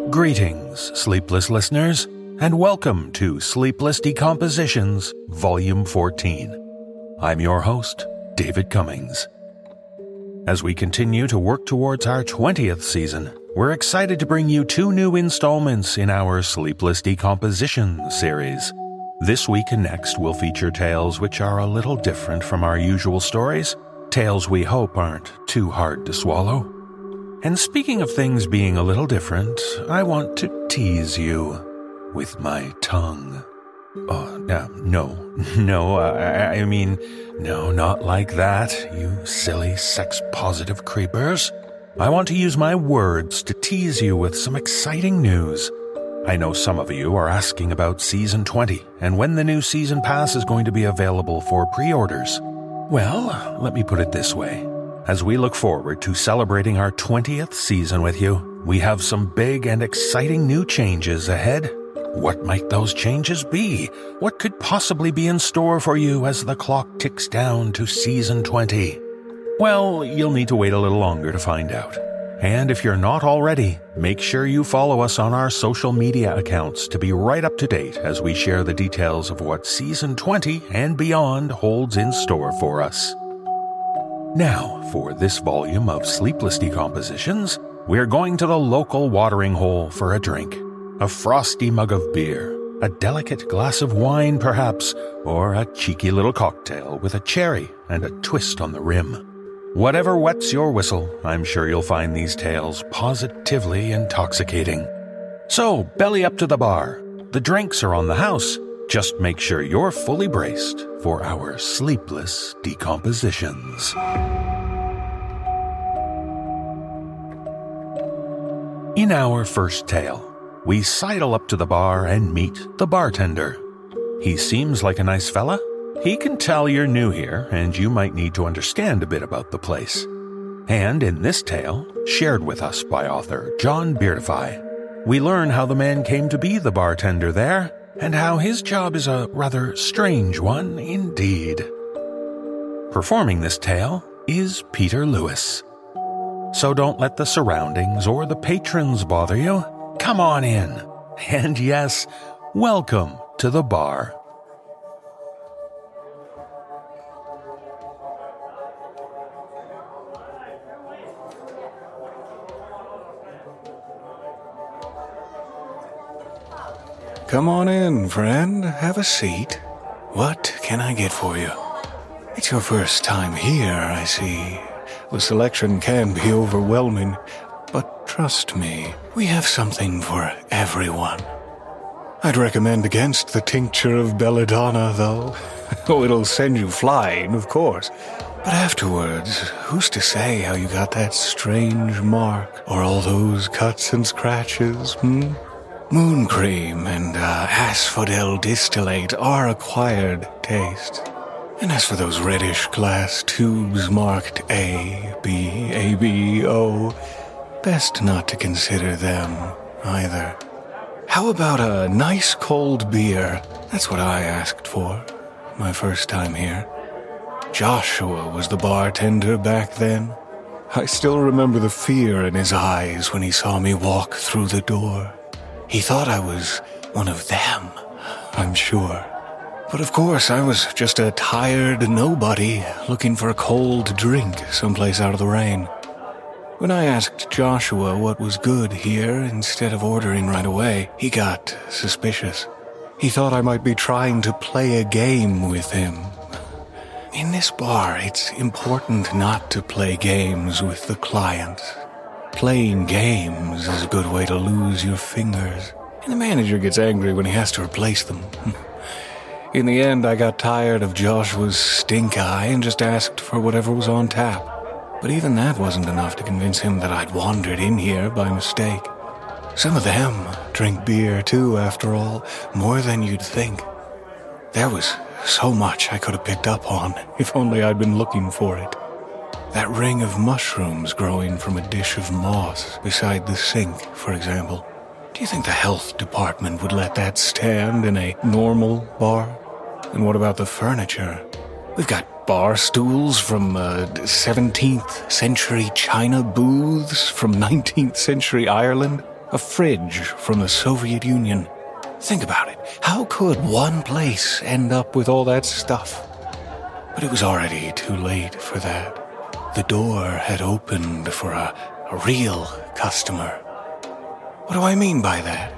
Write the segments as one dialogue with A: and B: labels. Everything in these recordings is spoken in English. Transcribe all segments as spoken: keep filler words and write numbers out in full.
A: Greetings, sleepless listeners, and welcome to Sleepless Decompositions, Volume fourteen. I'm your host, David Cummings. As we continue to work towards our twentieth season, we're excited to bring you two new installments in our Sleepless Decomposition series. This week and next will feature tales which are a little different from our usual stories, tales we hope aren't too hard to swallow. And speaking of things being a little different, I want to tease you with my tongue. Oh, no, no, no, I, I mean, no, not like that, you silly sex-positive creepers. I want to use my words to tease you with some exciting news. I know some of you are asking about Season twenty and when the new season pass is going to be available for pre-orders. Well, let me put it this way. As we look forward to celebrating our twentieth season with you, we have some big and exciting new changes ahead. What might those changes be? What could possibly be in store for you as the clock ticks down to Season twenty? Well, you'll need to wait a little longer to find out. And if you're not already, make sure you follow us on our social media accounts to be right up to date as we share the details of what Season twenty and beyond holds in store for us. Now, for this volume of Sleepless Decompositions, we're going to the local watering hole for a drink. A frosty mug of beer, a delicate glass of wine perhaps, or a cheeky little cocktail with a cherry and a twist on the rim. Whatever wets your whistle, I'm sure you'll find these tales positively intoxicating. So, belly up to the bar. The drinks are on the house. Just make sure you're fully braced for our Sleepless Decompositions. In our first tale, we sidle up to the bar and meet the bartender. He seems like a nice fella. He can tell you're new here and you might need to understand a bit about the place. And in this tale, shared with us by author John Beardify, we learn how the man came to be the bartender there and how his job is a rather strange one indeed. Performing this tale is Peter Lewis. So don't let the surroundings or the patrons bother you. Come on in. And yes, welcome to the bar.
B: Come on in, friend. Have a seat. What can I get for you? It's your first time here, I see. The selection can be overwhelming, but trust me, we have something for everyone. I'd recommend against the tincture of belladonna, though. Oh, it'll send you flying, of course. But afterwards, who's to say how you got that strange mark, or all those cuts and scratches, hmm? Moon cream and uh, asphodel distillate are acquired tastes. And as for those reddish glass tubes marked A, B, A, B, O, best not to consider them either. How about a nice cold beer? That's what I asked for, my first time here. Joshua was the bartender back then. I still remember the fear in his eyes when he saw me walk through the door. He thought I was one of them, I'm sure. But of course, I was just a tired nobody looking for a cold drink someplace out of the rain. When I asked Joshua what was good here instead of ordering right away, he got suspicious. He thought I might be trying to play a game with him. In this bar, it's important not to play games with the clients. Playing games is a good way to lose your fingers, and the manager gets angry when he has to replace them. In the end, I got tired of Joshua's stink eye and just asked for whatever was on tap. But even that wasn't enough to convince him that I'd wandered in here by mistake. Some of them drink beer too, after all, more than you'd think. There was so much I could have picked up on if only I'd been looking for it. That ring of mushrooms growing from a dish of moss beside the sink, for example. Do you think the health department would let that stand in a normal bar? And what about the furniture? We've got bar stools from uh, seventeenth century China booths from nineteenth century Ireland. A fridge from the Soviet Union. Think about it. How could one place end up with all that stuff? But it was already too late for that. The door had opened for a, a real customer. What do I mean by that?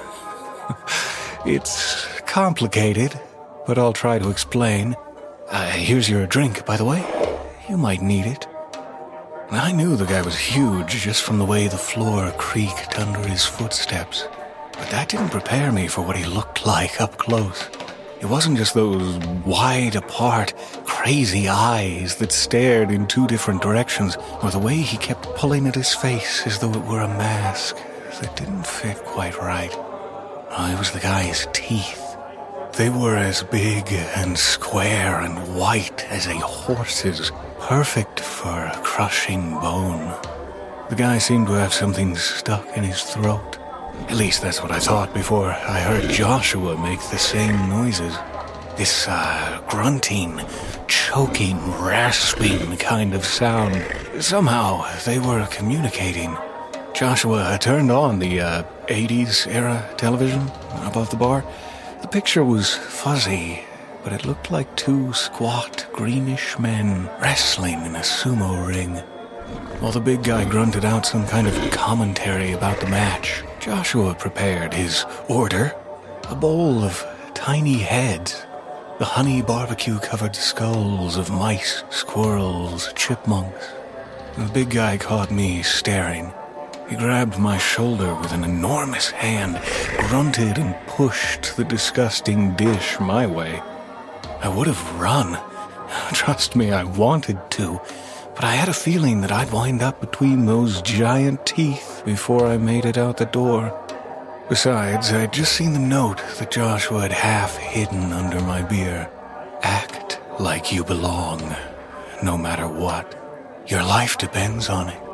B: It's complicated, but I'll try to explain. Uh, here's your drink, by the way. You might need it. I knew the guy was huge just from the way the floor creaked under his footsteps. But that didn't prepare me for what he looked like up close. It wasn't just those wide-apart, crazy eyes that stared in two different directions, or the way he kept pulling at his face as though it were a mask that didn't fit quite right. Oh, it was the guy's teeth. They were as big and square and white as a horse's, perfect for crushing bone. The guy seemed to have something stuck in his throat. At least that's what I thought before I heard Joshua make the same noises. This, uh, grunting, choking, rasping kind of sound. Somehow, they were communicating. Joshua turned on the, uh, eighties-era television above the bar. The picture was fuzzy, but it looked like two squat, greenish men wrestling in a sumo ring. While the big guy grunted out some kind of commentary about the match, Joshua prepared his order, a bowl of tiny heads, the honey barbecue-covered skulls of mice, squirrels, chipmunks. The big guy caught me staring. He grabbed my shoulder with an enormous hand, grunted and pushed the disgusting dish my way. I would have run. Trust me, I wanted to. But I had a feeling that I'd wind up between those giant teeth before I made it out the door. Besides, I'd just seen the note that Joshua had half hidden under my beer. Act like you belong, no matter what. Your life depends on it.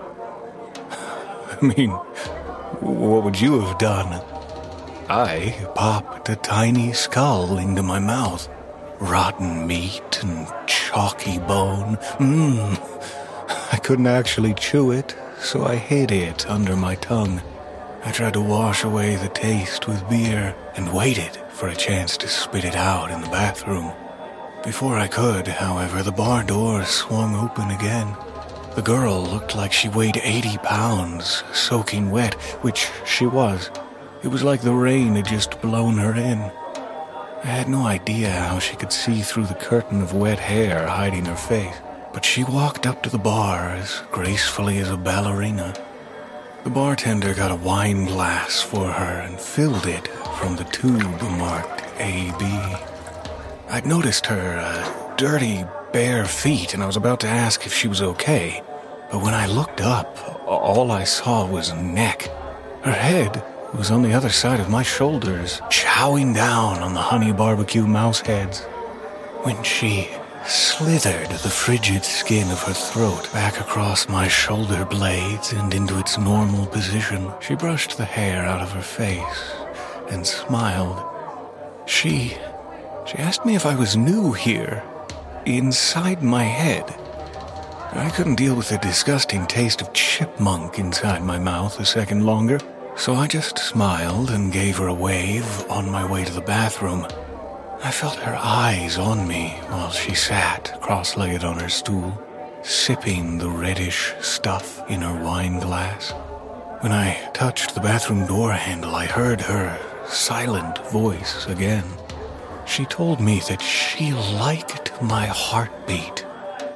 B: I mean, what would you have done? I popped a tiny skull into my mouth. Rotten meat and chalky bone. Mmm. I couldn't actually chew it, so I hid it under my tongue. I tried to wash away the taste with beer and waited for a chance to spit it out in the bathroom. Before I could, however, the bar door swung open again. The girl looked like she weighed eighty pounds, soaking wet, which she was. It was like the rain had just blown her in. I had no idea how she could see through the curtain of wet hair hiding her face, but she walked up to the bar as gracefully as a ballerina. The bartender got a wine glass for her and filled it from the tube marked A B. I'd noticed her uh, dirty, bare feet, and I was about to ask if she was okay, but when I looked up, all I saw was neck. Her head was on the other side of my shoulders, chowing down on the honey barbecue mouse heads. When she slithered the frigid skin of her throat back across my shoulder blades and into its normal position, she brushed the hair out of her face and smiled. She, she asked me if I was new here, inside my head. I couldn't deal with the disgusting taste of chipmunk inside my mouth a second longer, so I just smiled and gave her a wave on my way to the bathroom. I felt her eyes on me while she sat cross-legged on her stool, sipping the reddish stuff in her wine glass. When I touched the bathroom door handle, I heard her silent voice again. She told me that she liked my heartbeat.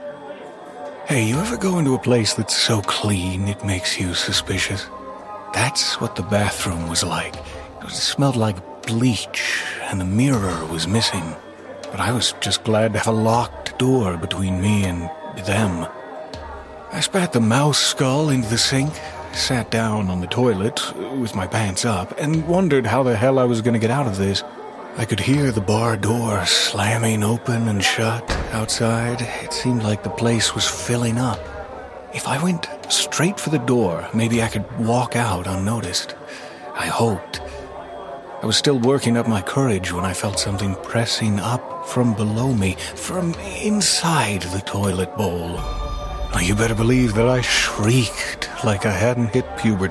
B: Hey, you ever go into a place that's so clean it makes you suspicious? That's what the bathroom was like. It smelled like bleach, and the mirror was missing. But I was just glad to have a locked door between me and them. I spat the mouse skull into the sink, sat down on the toilet with my pants up, and wondered how the hell I was going to get out of this. I could hear the bar door slamming open and shut outside. It seemed like the place was filling up. If I went straight for the door, maybe I could walk out unnoticed. I hoped. I was still working up my courage when I felt something pressing up from below me, from inside the toilet bowl. Now, you better believe that I shrieked like I hadn't hit puberty.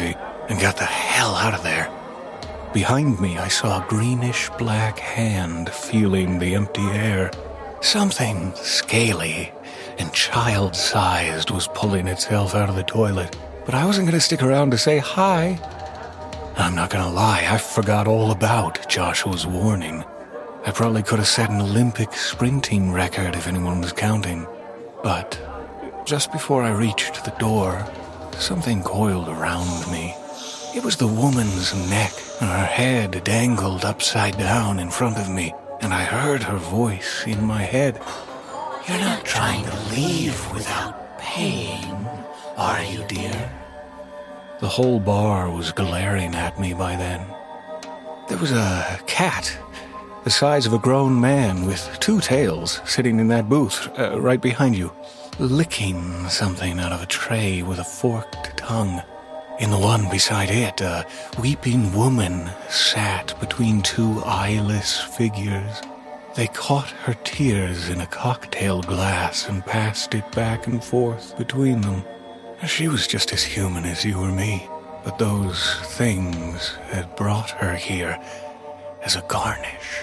B: and got the hell out of there. Behind me, I saw a greenish-black hand feeling the empty air. Something scaly and child-sized was pulling itself out of the toilet, but I wasn't going to stick around to say hi. I'm not going to lie, I forgot all about Joshua's warning. I probably could have set an Olympic sprinting record if anyone was counting. But just before I reached the door, something coiled around me. It was the woman's neck. Her head dangled upside down in front of me, and I heard her voice in my head. "You're not trying to leave without paying, are you, dear?" The whole bar was glaring at me by then. There was a cat, the size of a grown man with two tails, sitting in that booth uh, right behind you, licking something out of a tray with a forked tongue. In the one beside it, a weeping woman sat between two eyeless figures. They caught her tears in a cocktail glass and passed it back and forth between them. She was just as human as you or me, but those things had brought her here as a garnish.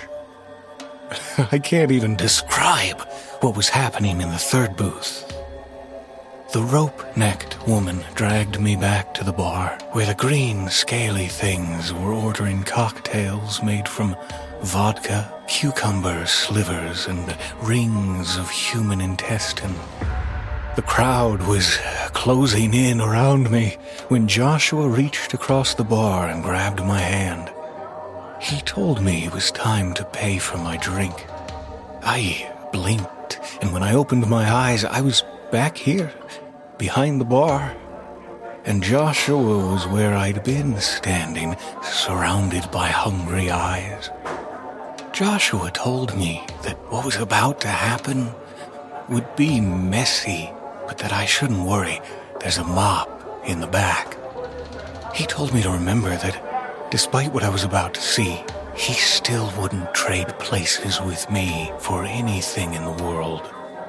B: I can't even describe what was happening in the third booth. The rope-necked woman dragged me back to the bar, where the green, scaly things were ordering cocktails made from vodka, cucumber slivers, and rings of human intestine. The crowd was closing in around me when Joshua reached across the bar and grabbed my hand. He told me it was time to pay for my drink. I blinked, and when I opened my eyes, I was back here, behind the bar, and Joshua was where I'd been standing, surrounded by hungry eyes. Joshua told me that what was about to happen would be messy, but that I shouldn't worry. There's a mop in the back. He told me to remember that despite what I was about to see, he still wouldn't trade places with me for anything in the world.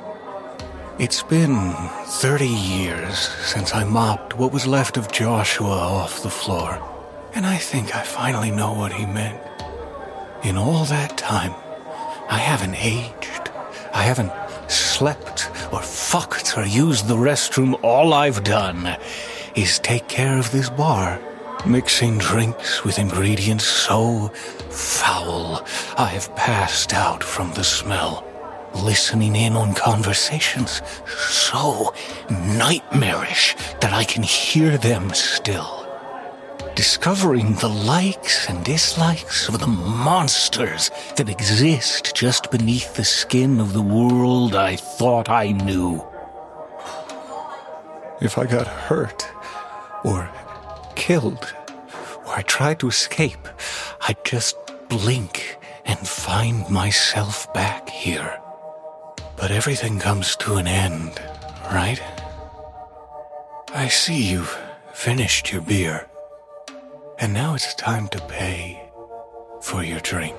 B: It's been thirty years since I mopped what was left of Joshua off the floor, and I think I finally know what he meant. In all that time, I haven't aged. I haven't slept or fucked or used the restroom. All I've done is take care of this bar, mixing drinks with ingredients so foul I've passed out from the smell. Listening in on conversations so nightmarish that I can hear them still. Discovering the likes and dislikes of the monsters that exist just beneath the skin of the world I thought I knew. If I got hurt or killed or I tried to escape, I'd just blink and find myself back here. But everything comes to an end, right? I see you've finished your beer, and now it's time to pay for your drink.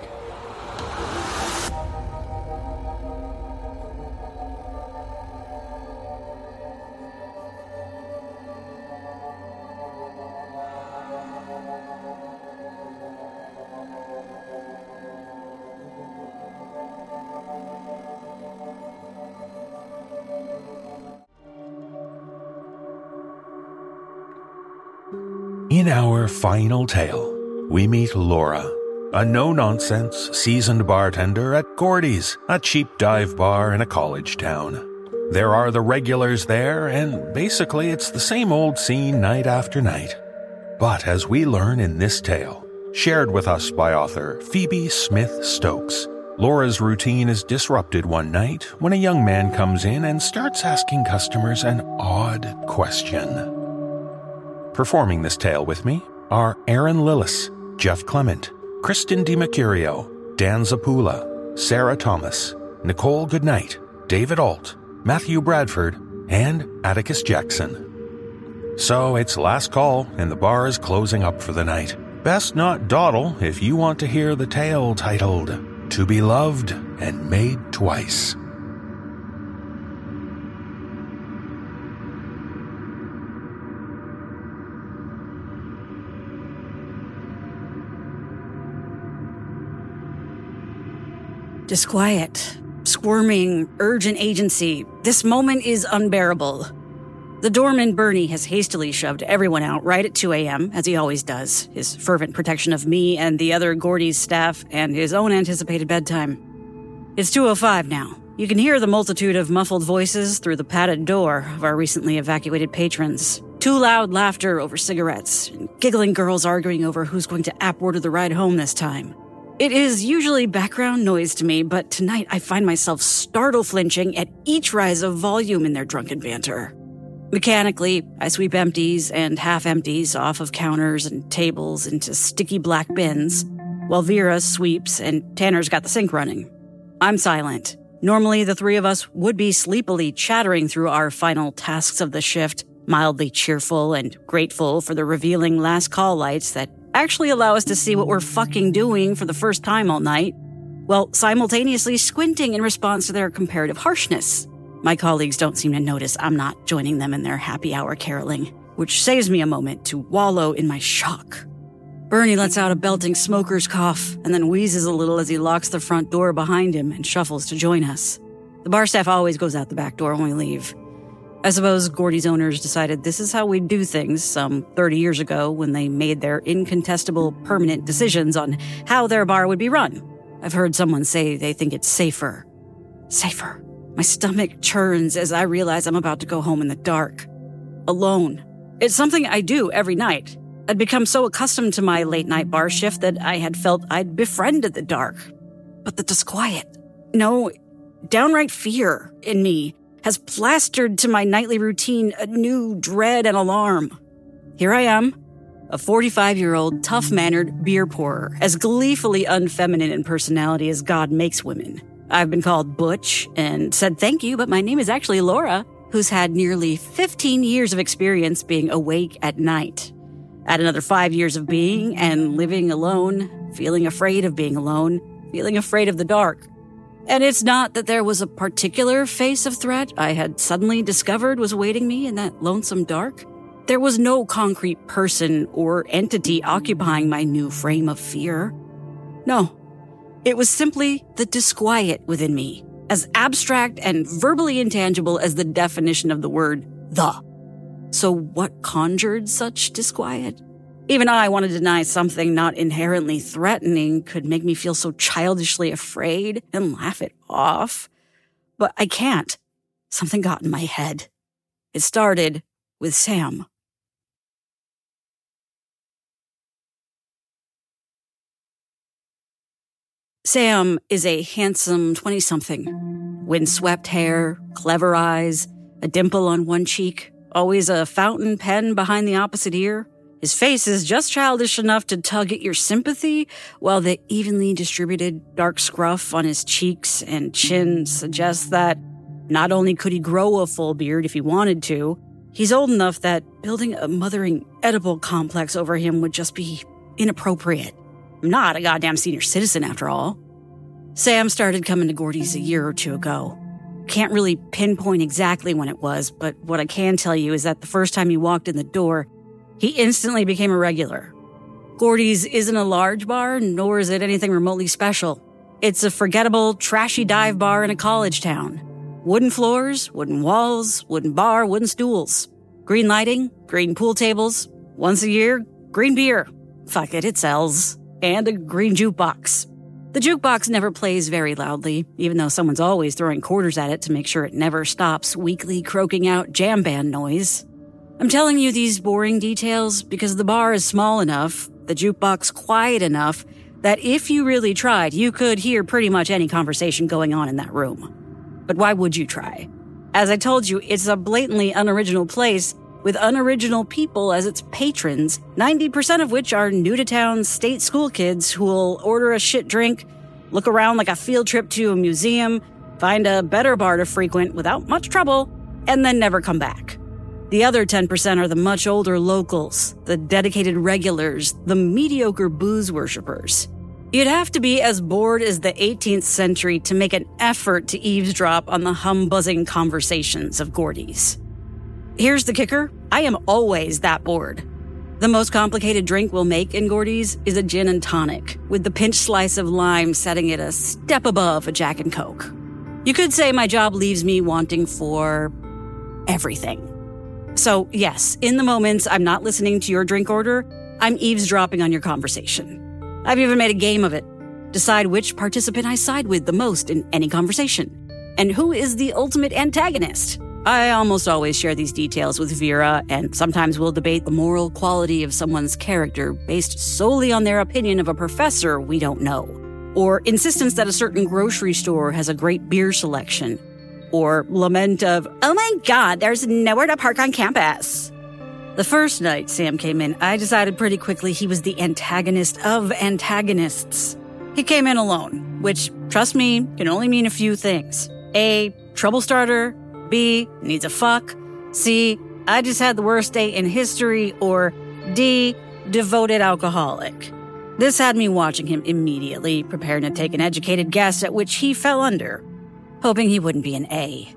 A: In our final tale, we meet Laura, a no-nonsense, seasoned bartender at Gordy's, a cheap dive bar in a college town. There are the regulars there, and basically it's the same old scene night after night. But as we learn in this tale, shared with us by author Phoebe Smith Stokes, Laura's routine is disrupted one night when a young man comes in and starts asking customers an odd question. Performing this tale with me are Aaron Lillis, Jeff Clement, Kristen DiMercurio, Dan Zapula, Sarah Thomas, Nicole Goodnight, David Alt, Matthew Bradford, and Atticus Jackson. So it's last call and the bar is closing up for the night. Best not dawdle if you want to hear the tale titled To Be Loved and Made Twice.
C: Disquiet, squirming, urgent agency. This moment is unbearable. The doorman, Bernie, has hastily shoved everyone out right at two a.m., as he always does, his fervent protection of me and the other Gordy's staff and his own anticipated bedtime. It's two oh five now. You can hear the multitude of muffled voices through the padded door of our recently evacuated patrons. Too loud laughter over cigarettes, and giggling girls arguing over who's going to app order the ride home this time. It is usually background noise to me, but tonight I find myself startle-flinching at each rise of volume in their drunken banter. Mechanically, I sweep empties and half-empties off of counters and tables into sticky black bins, while Vera sweeps and Tanner's got the sink running. I'm silent. Normally, the three of us would be sleepily chattering through our final tasks of the shift, mildly cheerful and grateful for the revealing last call lights that actually allow us to see what we're fucking doing for the first time all night, while simultaneously squinting in response to their comparative harshness. My colleagues don't seem to notice I'm not joining them in their happy hour caroling, which saves me a moment to wallow in my shock. Bernie lets out a belting smoker's cough and then wheezes a little as he locks the front door behind him and shuffles to join us. The bar staff always goes out the back door when we leave. I suppose Gordy's owners decided this is how we do things some thirty years ago when they made their incontestable permanent decisions on how their bar would be run. I've heard someone say they think it's safer. Safer. My stomach churns as I realize I'm about to go home in the dark. Alone. It's something I do every night. I'd become so accustomed to my late-night bar shift that I had felt I'd befriended the dark. But the disquiet, no, downright fear in me has plastered to my nightly routine a new dread and alarm. Here I am, a forty-five-year-old, tough-mannered beer pourer, as gleefully unfeminine in personality as God makes women. I've been called Butch and said thank you, but my name is actually Laura, who's had nearly fifteen years of experience being awake at night. Add another five years of being and living alone, feeling afraid of being alone, feeling afraid of the dark. And it's not that there was a particular face of threat I had suddenly discovered was awaiting me in that lonesome dark. There was no concrete person or entity occupying my new frame of fear. No, it was simply the disquiet within me, as abstract and verbally intangible as the definition of the word the. So what conjured such disquiet? Even I want to deny something not inherently threatening could make me feel so childishly afraid and laugh it off. But I can't. Something got in my head. It started with Sam. Sam is a handsome twenty-something. Windswept hair, clever eyes, a dimple on one cheek, always a fountain pen behind the opposite ear. His face is just childish enough to tug at your sympathy, while the evenly distributed dark scruff on his cheeks and chin suggests that not only could he grow a full beard if he wanted to, he's old enough that building a mothering Oedipal complex over him would just be inappropriate. I'm not a goddamn senior citizen, after all. Sam started coming to Gordy's a year or two ago. Can't really pinpoint exactly when it was, but what I can tell you is that the first time he walked in the door, he instantly became a regular. Gordy's isn't a large bar, nor is it anything remotely special. It's a forgettable, trashy dive bar in a college town. Wooden floors, wooden walls, wooden bar, wooden stools. Green lighting, green pool tables. Once a year, green beer. Fuck it, it sells. And a green jukebox. The jukebox never plays very loudly, even though someone's always throwing quarters at it to make sure it never stops weakly croaking out jam band noise. I'm telling you these boring details because the bar is small enough, the jukebox quiet enough, that if you really tried, you could hear pretty much any conversation going on in that room. But why would you try? As I told you, it's a blatantly unoriginal place with unoriginal people as its patrons, ninety percent of which are new-to-town state school kids who'll order a shit drink, look around like a field trip to a museum, find a better bar to frequent without much trouble, and then never come back. The other ten percent are the much older locals, the dedicated regulars, the mediocre booze worshippers. You'd have to be as bored as the eighteenth century to make an effort to eavesdrop on the hum-buzzing conversations of Gordy's. Here's the kicker. I am always that bored. The most complicated drink we'll make in Gordy's is a gin and tonic, with the pinched slice of lime setting it a step above a Jack and Coke. You could say my job leaves me wanting for everything. So yes, in the moments I'm not listening to your drink order, I'm eavesdropping on your conversation. I've even made a game of it. Decide which participant I side with the most in any conversation. And who is the ultimate antagonist? I almost always share these details with Vera, and sometimes we'll debate the moral quality of someone's character based solely on their opinion of a professor we don't know, or insistence that a certain grocery store has a great beer selection, or lament of, oh my god, there's nowhere to park on campus. The first night Sam came in, I decided pretty quickly he was the antagonist of antagonists. He came in alone, which, trust me, can only mean a few things. A, trouble starter. B, needs a fuck. C, I just had the worst day in history. Or D, devoted alcoholic. This had me watching him immediately, preparing to take an educated guess at which he fell under, hoping he wouldn't be an A.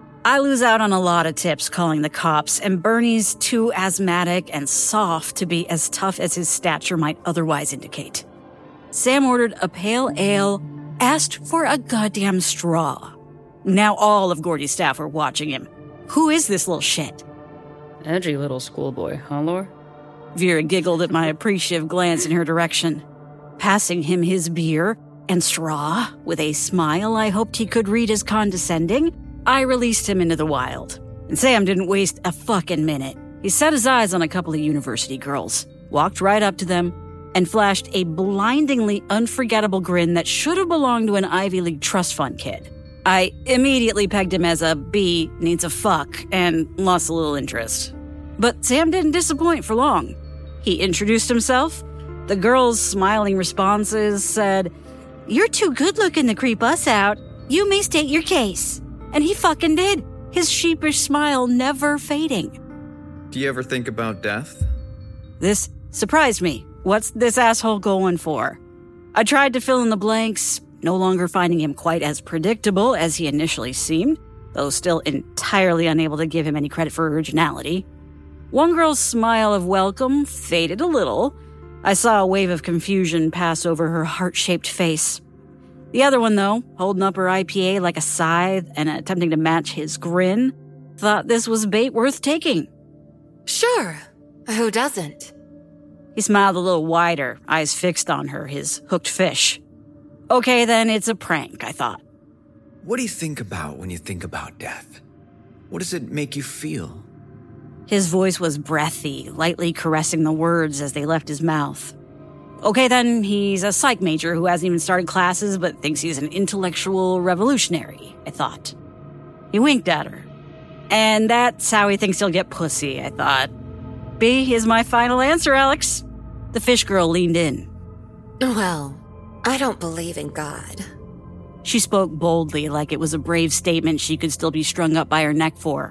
C: I lose out on a lot of tips calling the cops, and Bernie's too asthmatic and soft to be as tough as his stature might otherwise indicate. Sam ordered a pale ale, asked for a goddamn straw. Now all of Gordy's staff were watching him. Who is this little shit?
D: Edgy little schoolboy, huh, Lore?
C: Vera giggled at my appreciative glance in her direction. Passing him his beer and straw, with a smile I hoped he could read as condescending, I released him into the wild. And Sam didn't waste a fucking minute. He set his eyes on a couple of university girls, walked right up to them, and flashed a blindingly unforgettable grin that should have belonged to an Ivy League trust fund kid. I immediately pegged him as a B, needs a fuck, and lost a little interest. But Sam didn't disappoint for long. He introduced himself. The girls' smiling responses said, "You're too good-looking to creep us out. You may state your case." And he fucking did, his sheepish smile never fading.
E: Do you ever think about death?
C: This surprised me. What's this asshole going for? I tried to fill in the blanks, no longer finding him quite as predictable as he initially seemed, though still entirely unable to give him any credit for originality. One girl's smile of welcome faded a little. I saw a wave of confusion pass over her heart-shaped face. The other one, though, holding up her I P A like a scythe and attempting to match his grin, thought this was bait worth taking.
F: Sure, who doesn't?
C: He smiled a little wider, eyes fixed on her, his hooked fish. Okay, then it's a prank, I thought.
E: What do you think about when you think about death? What does it make you feel?
C: His voice was breathy, lightly caressing the words as they left his mouth. Okay, then he's a psych major who hasn't even started classes but thinks he's an intellectual revolutionary, I thought. He winked at her. And that's how he thinks he'll get pussy, I thought. B is my final answer, Alex. The fish girl leaned in.
F: Well, I don't believe in God.
C: She spoke boldly, like it was a brave statement she could still be strung up by her neck for.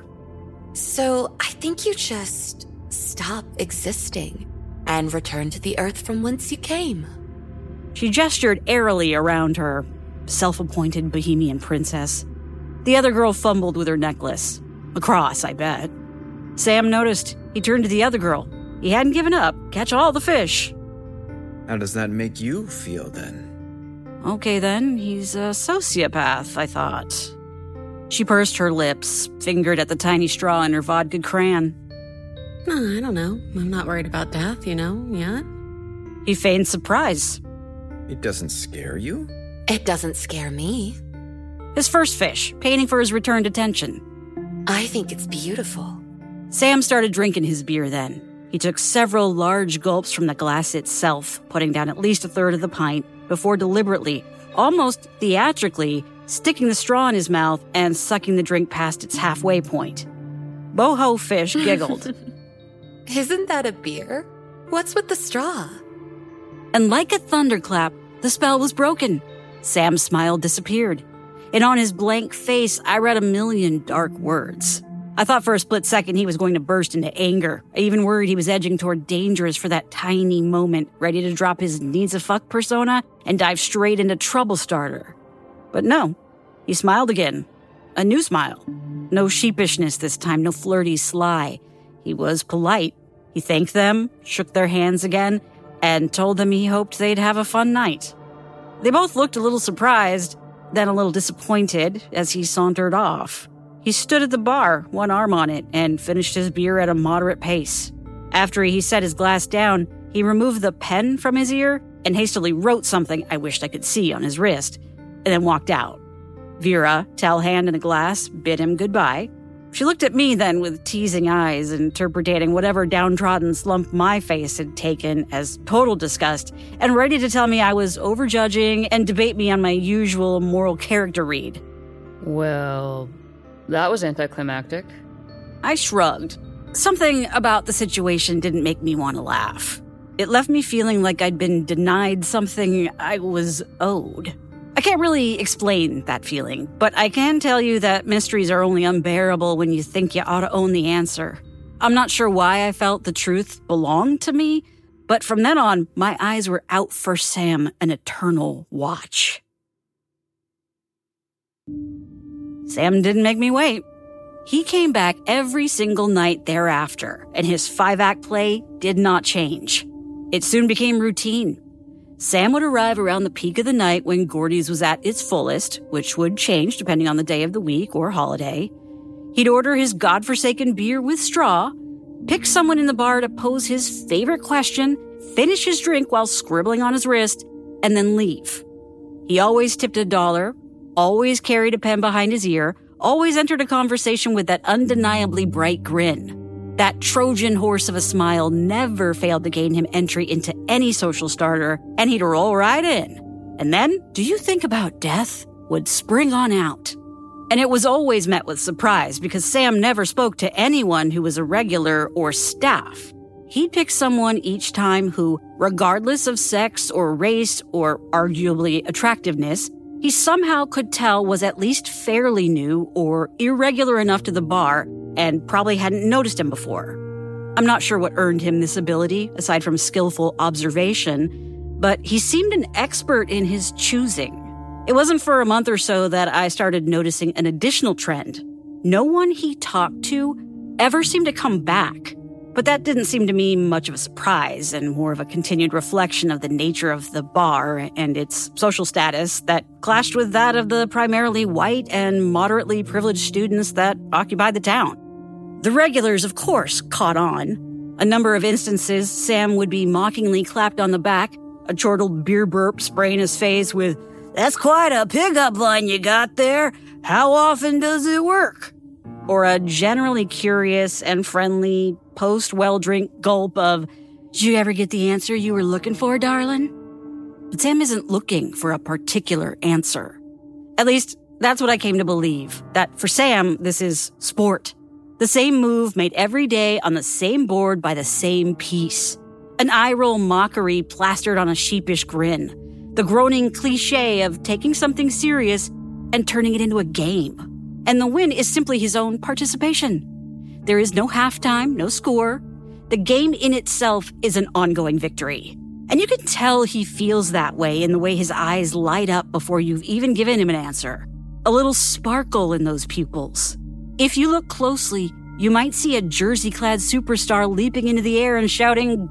F: So I think you just stop existing and return to the earth from whence you came.
C: She gestured airily around her self-appointed bohemian princess. The other girl fumbled with her necklace. A cross, I bet. Sam noticed. He turned to the other girl. He hadn't given up. Catch all the fish.
E: How does that make you feel, then?
C: Okay, then. He's a sociopath, I thought. She pursed her lips, fingered at the tiny straw in her vodka crayon.
G: No, I don't know. I'm not worried about death, you know, yet.
C: He feigned surprise.
E: It doesn't scare you?
F: It doesn't scare me.
C: His first fish, paying for his return to tension.
F: I think it's beautiful.
C: Sam started drinking his beer then. He took several large gulps from the glass itself, putting down at least a third of the pint, before deliberately, almost theatrically, sticking the straw in his mouth and sucking the drink past its halfway point. Boho Fish giggled.
F: Isn't that a beer? What's with the straw?
C: And like a thunderclap, the spell was broken. Sam's smile disappeared. And on his blank face, I read a million dark words. I thought for a split second he was going to burst into anger. I even worried he was edging toward dangerous for that tiny moment, ready to drop his needs-a-fuck persona and dive straight into trouble starter. But no, he smiled again. A new smile. No sheepishness this time, no flirty sly. He was polite. He thanked them, shook their hands again, and told them he hoped they'd have a fun night. They both looked a little surprised, then a little disappointed as he sauntered off. He stood at the bar, one arm on it, and finished his beer at a moderate pace. After he set his glass down, he removed the pen from his ear and hastily wrote something I wished I could see on his wrist, and then walked out. Vera, towel hand and a glass, bid him goodbye. She looked at me then with teasing eyes, interpreting whatever downtrodden slump my face had taken as total disgust, and ready to tell me I was overjudging and debate me on my usual moral character read.
D: Well, that was anticlimactic.
C: I shrugged. Something about the situation didn't make me want to laugh. It left me feeling like I'd been denied something I was owed. I can't really explain that feeling, but I can tell you that mysteries are only unbearable when you think you ought to own the answer. I'm not sure why I felt the truth belonged to me, but from then on, my eyes were out for Sam, an eternal watch. Sam didn't make me wait. He came back every single night thereafter, and his five-act play did not change. It soon became routine. Sam would arrive around the peak of the night when Gordy's was at its fullest, which would change depending on the day of the week or holiday. He'd order his godforsaken beer with straw, pick someone in the bar to pose his favorite question, finish his drink while scribbling on his wrist, and then leave. He always tipped a dollar, always carried a pen behind his ear, always entered a conversation with that undeniably bright grin. That Trojan horse of a smile never failed to gain him entry into any social starter, and he'd roll right in. And then, do you think about death? Would spring on out. And it was always met with surprise because Sam never spoke to anyone who was a regular or staff. He'd pick someone each time who, regardless of sex or race or arguably attractiveness, he somehow could tell was at least fairly new or irregular enough to the bar and probably hadn't noticed him before. I'm not sure what earned him this ability, aside from skillful observation, but he seemed an expert in his choosing. It wasn't for a month or so that I started noticing an additional trend. No one he talked to ever seemed to come back. But that didn't seem to me much of a surprise and more of a continued reflection of the nature of the bar and its social status that clashed with that of the primarily white and moderately privileged students that occupied the town. The regulars, of course, caught on. A number of instances, Sam would be mockingly clapped on the back, a chortled beer burp spraying his face with, "That's quite a pickup line you got there. How often does it work?" Or a generally curious and friendly post-well-drink gulp of, "Did you ever get the answer you were looking for, darling?" But Sam isn't looking for a particular answer. At least, that's what I came to believe, that for Sam, this is sport. The same move made every day on the same board by the same piece. An eye-roll mockery plastered on a sheepish grin. The groaning cliche of taking something serious and turning it into a game. And the win is simply his own participation. There is no halftime, no score. The game in itself is an ongoing victory. And you can tell he feels that way in the way his eyes light up before you've even given him an answer. A little sparkle in those pupils. If you look closely, you might see a jersey-clad superstar leaping into the air and shouting,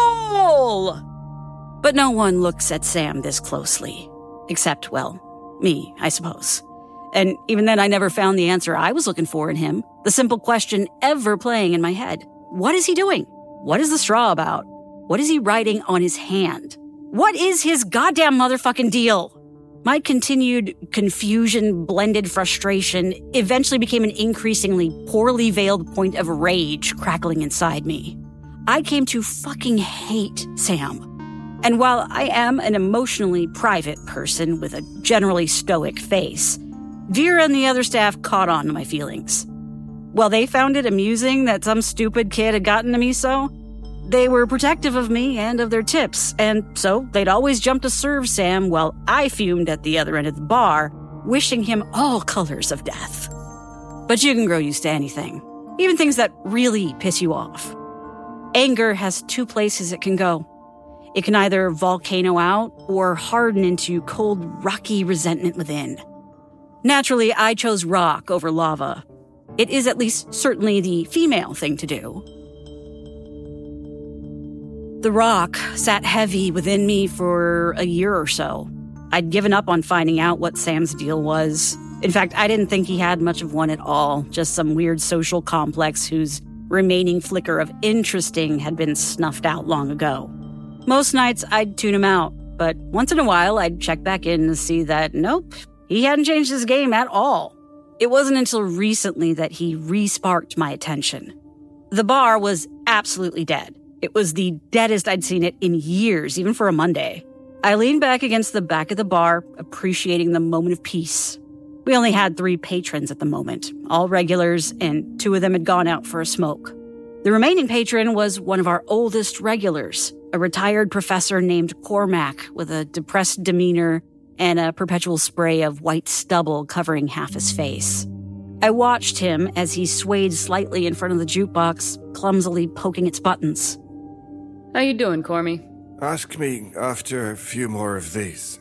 C: "Goal!" But no one looks at Sam this closely. Except, well, me, I suppose. And even then, I never found the answer I was looking for in him. The simple question ever playing in my head. What is he doing? What is the straw about? What is he writing on his hand? What is his goddamn motherfucking deal? My continued confusion, blended frustration, eventually became an increasingly poorly veiled point of rage crackling inside me. I came to fucking hate Sam. And while I am an emotionally private person with a generally stoic face, Vera and the other staff caught on to my feelings. While they found it amusing that some stupid kid had gotten to me so, they were protective of me and of their tips, and so they'd always jump to serve Sam while I fumed at the other end of the bar, wishing him all colors of death. But you can grow used to anything, even things that really piss you off. Anger has two places it can go. It can either volcano out or harden into cold, rocky resentment within. Naturally, I chose rock over lava. It is at least certainly the female thing to do. The rock sat heavy within me for a year or so. I'd given up on finding out what Sam's deal was. In fact, I didn't think he had much of one at all, just some weird social complex whose remaining flicker of interesting had been snuffed out long ago. Most nights, I'd tune him out, but once in a while, I'd check back in to see that, nope, he hadn't changed his game at all. It wasn't until recently that he re-sparked my attention. The bar was absolutely dead. It was the deadest I'd seen it in years, even for a Monday. I leaned back against the back of the bar, appreciating the moment of peace. We only had three patrons at the moment, all regulars, and two of them had gone out for a smoke. The remaining patron was one of our oldest regulars, a retired professor named Cormac with a depressed demeanor and a perpetual spray of white stubble covering half his face. I watched him as he swayed slightly in front of the jukebox, clumsily poking its buttons.
D: How you doing, Cormy?
H: Ask me after a few more of these.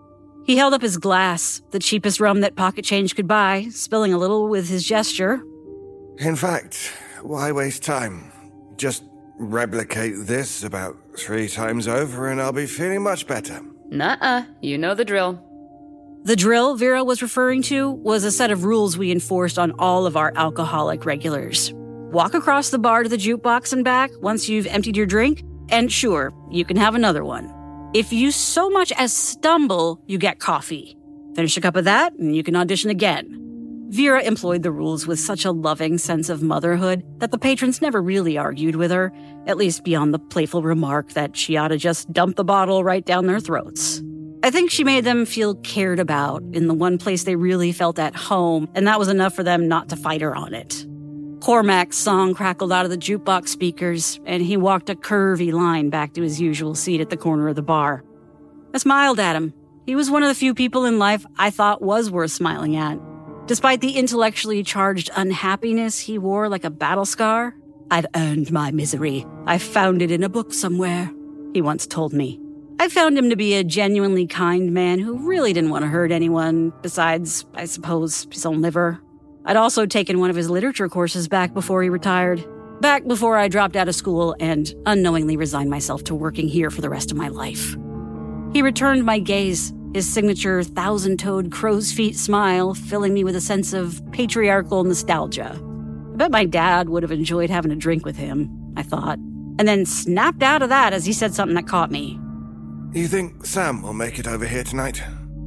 C: He held up his glass, the cheapest rum that pocket change could buy, spilling a little with his gesture.
H: In fact, why waste time? Just replicate this about three times over and I'll be feeling much better.
D: Nuh-uh, you know the drill.
C: The drill Vera was referring to was a set of rules we enforced on all of our alcoholic regulars. Walk across the bar to the jukebox and back once you've emptied your drink, and sure, you can have another one. If you so much as stumble, you get coffee. Finish a cup of that, and you can audition again. Vera employed the rules with such a loving sense of motherhood that the patrons never really argued with her, at least beyond the playful remark that she ought to just dump the bottle right down their throats. I think she made them feel cared about in the one place they really felt at home, and that was enough for them not to fight her on it. Cormac's song crackled out of the jukebox speakers, and he walked a curvy line back to his usual seat at the corner of the bar. I smiled at him. He was one of the few people in life I thought was worth smiling at. Despite the intellectually charged unhappiness he wore like a battle scar, "I've earned my misery. I found it in a book somewhere," he once told me. I found him to be a genuinely kind man who really didn't want to hurt anyone, besides, I suppose, his own liver. I'd also taken one of his literature courses back before he retired, back before I dropped out of school and unknowingly resigned myself to working here for the rest of my life. He returned my gaze, his signature thousand-toed crow's feet smile filling me with a sense of patriarchal nostalgia. I bet my dad would have enjoyed having a drink with him, I thought, and then snapped out of that as he said something that caught me.
H: You think Sam will make it over here tonight?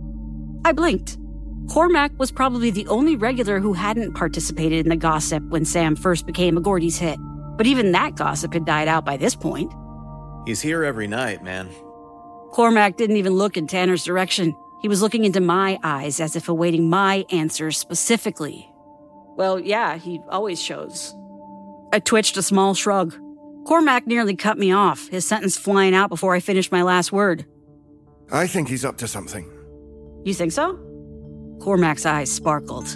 C: I blinked. Cormac was probably the only regular who hadn't participated in the gossip when Sam first became a Gordy's hit. But even that gossip had died out by this point.
I: He's here every night, man.
C: Cormac didn't even look in Tanner's direction. He was looking into my eyes as if awaiting my answers specifically. Well, yeah, he always shows. I twitched a small shrug. Cormac nearly cut me off, his sentence flying out before I finished my last word.
H: I think he's up to something.
C: You think so? Cormac's eyes sparkled.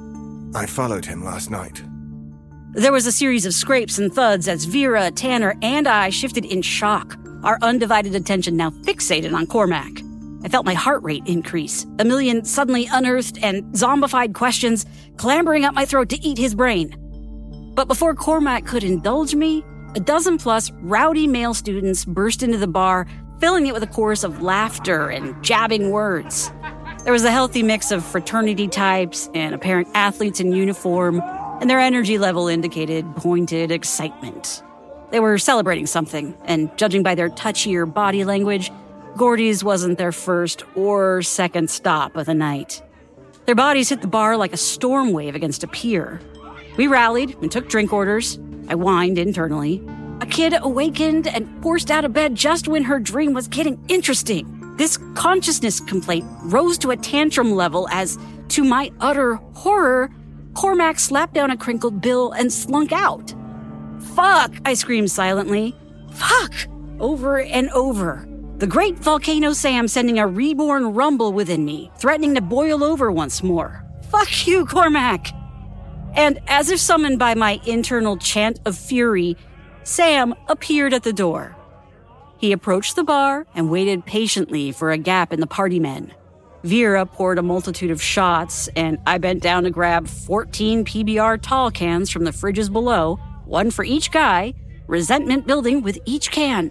H: I followed him last night.
C: There was a series of scrapes and thuds as Vera, Tanner, and I shifted in shock, our undivided attention now fixated on Cormac. I felt my heart rate increase, a million suddenly unearthed and zombified questions clambering up my throat to eat his brain. But before Cormac could indulge me, a dozen plus rowdy male students burst into the bar, filling it with a chorus of laughter and jabbing words. There was a healthy mix of fraternity types and apparent athletes in uniform, and their energy level indicated pointed excitement. They were celebrating something, and judging by their touchier body language, Gordy's wasn't their first or second stop of the night. Their bodies hit the bar like a storm wave against a pier. We rallied and took drink orders. I whined internally. A kid awakened and forced out of bed just when her dream was getting interesting. This consciousness complaint rose to a tantrum level as, to my utter horror, Cormac slapped down a crinkled bill and slunk out. "Fuck!" I screamed silently. "Fuck!" over and over. The great volcano Sam sending a reborn rumble within me, threatening to boil over once more. "Fuck you, Cormac!" And as if summoned by my internal chant of fury, Sam appeared at the door. He approached the bar and waited patiently for a gap in the party men. Vera poured a multitude of shots, and I bent down to grab fourteen P B R tall cans from the fridges below, one for each guy, resentment building with each can.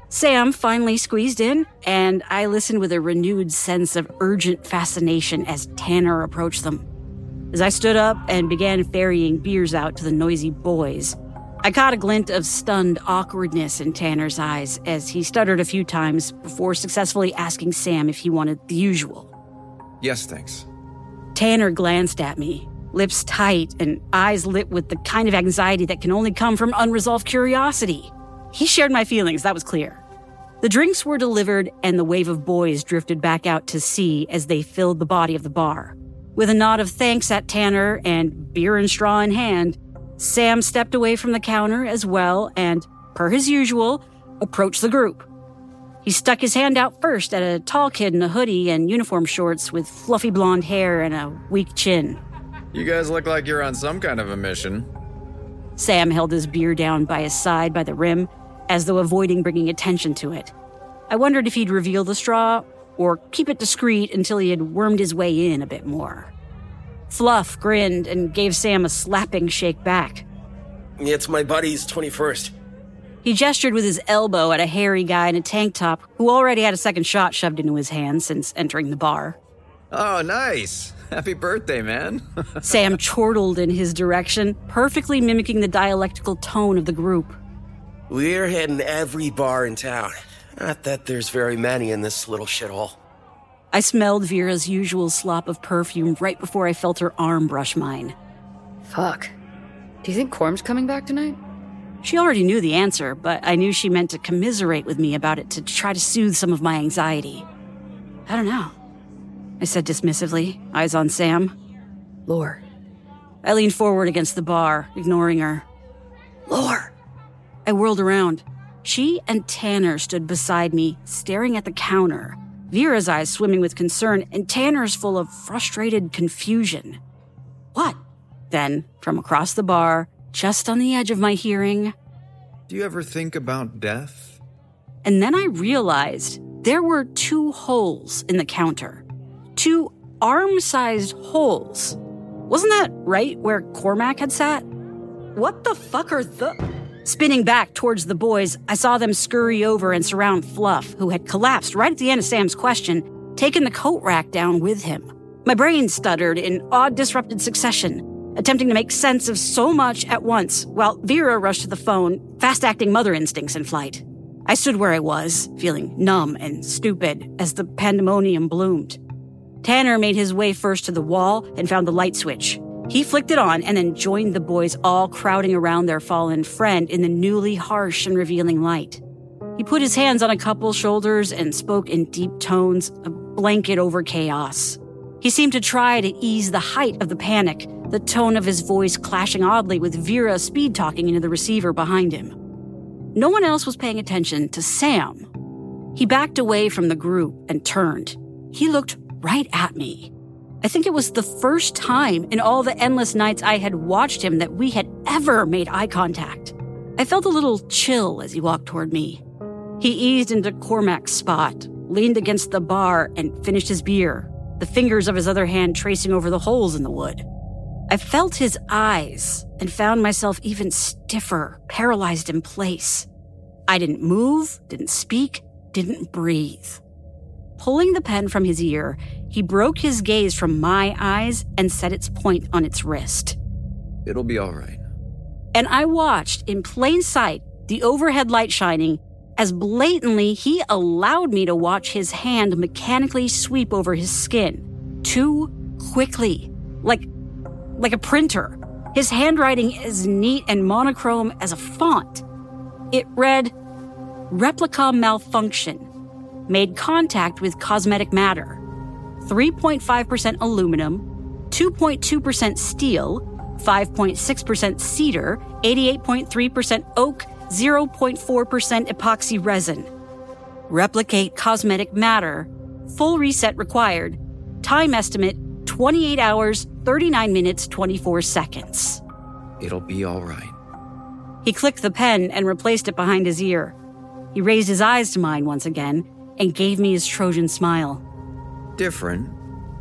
C: Sam finally squeezed in, and I listened with a renewed sense of urgent fascination as Tanner approached them. As I stood up and began ferrying beers out to the noisy boys, I caught a glint of stunned awkwardness in Tanner's eyes as he stuttered a few times before successfully asking Sam if he wanted the usual.
E: Yes, thanks.
C: Tanner glanced at me, lips tight and eyes lit with the kind of anxiety that can only come from unresolved curiosity. He shared my feelings, that was clear. The drinks were delivered and the wave of boys drifted back out to sea as they filled the body of the bar. With a nod of thanks at Tanner and beer and straw in hand, Sam stepped away from the counter as well and, per his usual, approached the group. He stuck his hand out first at a tall kid in a hoodie and uniform shorts with fluffy blonde hair and a weak chin.
I: You guys look like you're on some kind of a mission.
C: Sam held his beer down by his side by the rim, as though avoiding bringing attention to it. I wondered if he'd reveal the straw or keep it discreet until he had wormed his way in a bit more. Fluff grinned and gave Sam a slapping shake back.
J: It's my buddy's twenty-first.
C: He gestured with his elbow at a hairy guy in a tank top who already had a second shot shoved into his hand since entering the bar.
I: Oh, nice. Happy birthday, man.
C: Sam chortled in his direction, perfectly mimicking the dialectical tone of the group.
J: We're hitting every bar in town. Not that there's very many in this little shithole.
C: I smelled Vera's usual slop of perfume right before I felt her arm brush mine.
D: Fuck. Do you think Corm's coming back tonight?
C: She already knew the answer, but I knew she meant to commiserate with me about it to try to soothe some of my anxiety. I don't know, I said dismissively, eyes on Sam.
D: Lore.
C: I leaned forward against the bar, ignoring her. Lore. I whirled around. She and Tanner stood beside me, staring at the counter, Vera's eyes swimming with concern and Tanner's full of frustrated confusion. What? Then, from across the bar, just on the edge of my hearing...
E: Do you ever think about death?
C: And then I realized there were two holes in the counter. Two arm-sized holes. Wasn't that right where Cormac had sat? What the fuck are the... Spinning back towards the boys, I saw them scurry over and surround Fluff, who had collapsed right at the end of Sam's question, taking the coat rack down with him. My brain stuttered in odd disrupted succession, attempting to make sense of so much at once, while Vera rushed to the phone, fast-acting mother instincts in flight. I stood where I was, feeling numb and stupid as the pandemonium bloomed. Tanner made his way first to the wall and found the light switch. He flicked it on and then joined the boys all crowding around their fallen friend in the newly harsh and revealing light. He put his hands on a couple's shoulders and spoke in deep tones, a blanket over chaos. He seemed to try to ease the height of the panic, the tone of his voice clashing oddly with Vera speed-talking into the receiver behind him. No one else was paying attention to Sam. He backed away from the group and turned. He looked right at me. I think it was the first time in all the endless nights I had watched him that we had ever made eye contact. I felt a little chill as he walked toward me. He eased into Cormac's spot, leaned against the bar, and finished his beer, the fingers of his other hand tracing over the holes in the wood. I felt his eyes and found myself even stiffer, paralyzed in place. I didn't move, didn't speak, didn't breathe. Pulling the pen from his ear, he broke his gaze from my eyes and set its point on its wrist.
E: It'll be all right.
C: And I watched, in plain sight, the overhead light shining, as blatantly he allowed me to watch his hand mechanically sweep over his skin. Too quickly. Like, like a printer. His handwriting as neat and monochrome as a font. It read, "Replica malfunction. Made contact with cosmetic matter. three point five percent aluminum, two point two percent steel, five point six percent cedar, eighty-eight point three percent oak, zero point four percent epoxy resin. Replicate cosmetic matter. Full reset required. Time estimate, twenty-eight hours, thirty-nine minutes, twenty-four seconds.
E: It'll be all right."
C: He clicked the pen and replaced it behind his ear. He raised his eyes to mine once again and gave me his Trojan smile.
E: Different,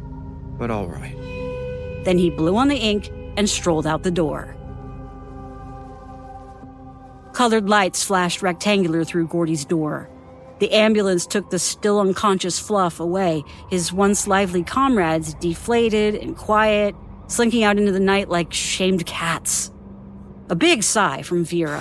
E: but all right.
C: Then he blew on the ink and strolled out the door. Colored lights flashed rectangular through Gordy's door. The ambulance took the still unconscious Fluff away, his once lively comrades deflated and quiet, slinking out into the night like shamed cats. A big sigh from Vera.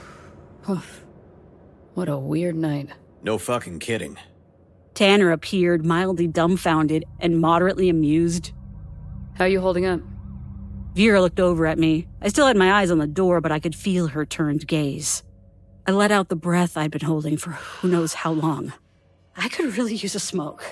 D: What a weird night.
I: No fucking kidding.
C: Tanner appeared mildly dumbfounded and moderately amused.
D: How are you holding up?
C: Vera looked over at me. I still had my eyes on the door, but I could feel her turned gaze. I let out the breath I'd been holding for who knows how long. I could really use a smoke.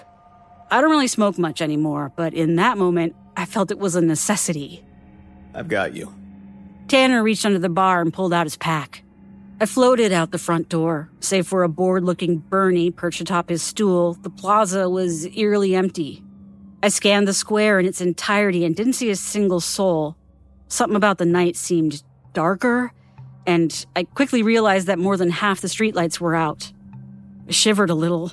C: I don't really smoke much anymore, but in that moment, I felt it was a necessity.
I: I've got you.
C: Tanner reached under the bar and pulled out his pack. I floated out the front door. Save for a bored-looking Bernie perched atop his stool, the plaza was eerily empty. I scanned the square in its entirety and didn't see a single soul. Something about the night seemed darker, and I quickly realized that more than half the streetlights were out. I shivered a little.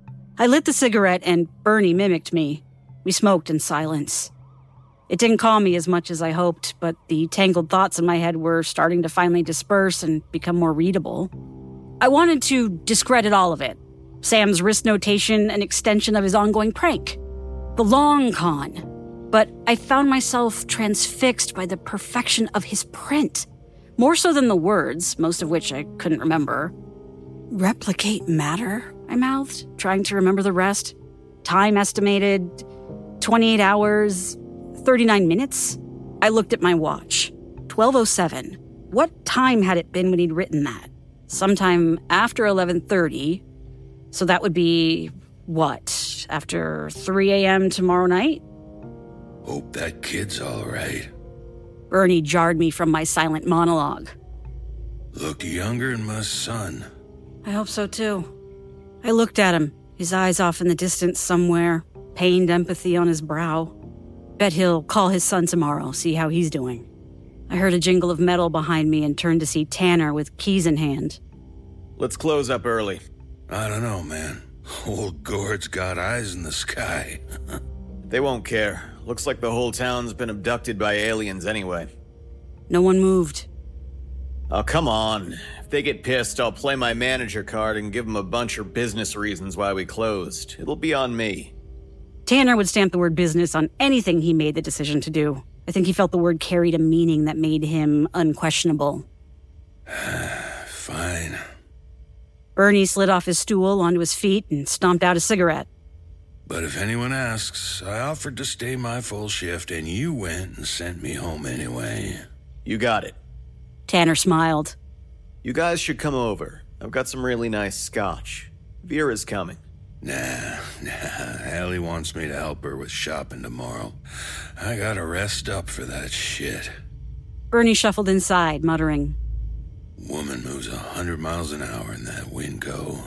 C: I lit the cigarette and Bernie mimicked me. We smoked in silence. It didn't calm me as much as I hoped, but the tangled thoughts in my head were starting to finally disperse and become more readable. I wanted to discredit all of it. Sam's wrist notation, an extension of his ongoing prank. The long con. But I found myself transfixed by the perfection of his print. More so than the words, most of which I couldn't remember. Replicate matter, I mouthed, trying to remember the rest. Time estimated, twenty-eight hours, thirty-nine minutes? I looked at my watch. twelve oh seven. What time had it been when he'd written that? Sometime after eleven thirty. So that would be, what, after three a.m. tomorrow night?
K: Hope that kid's all right.
C: Bernie jarred me from my silent monologue.
K: Look younger than my son.
C: I hope so, too. I looked at him, his eyes off in the distance somewhere, pained empathy on his brow. Bet he'll call his son tomorrow, see how he's doing. I heard a jingle of metal behind me and turned to see Tanner with keys in hand.
I: Let's close up early.
K: I don't know, man. Old Gord's got eyes in the sky.
I: They won't care. Looks like the whole town's been abducted by aliens anyway.
C: No one moved.
I: Oh, come on. If they get pissed, I'll play my manager card and give them a bunch of business reasons why we closed. It'll be on me.
C: Tanner would stamp the word business on anything he made the decision to do. I think he felt the word carried a meaning that made him unquestionable.
K: Fine.
C: Bernie slid off his stool onto his feet and stomped out a cigarette.
K: But if anyone asks, I offered to stay my full shift and you went and sent me home anyway.
I: You got it.
C: Tanner smiled.
I: You guys should come over. I've got some really nice scotch. Vera's coming.
K: Nah, nah. Allie wants me to help her with shopping tomorrow. I gotta rest up for that shit.
C: Bernie shuffled inside, muttering.
K: Woman moves a hundred miles an hour in that Winco.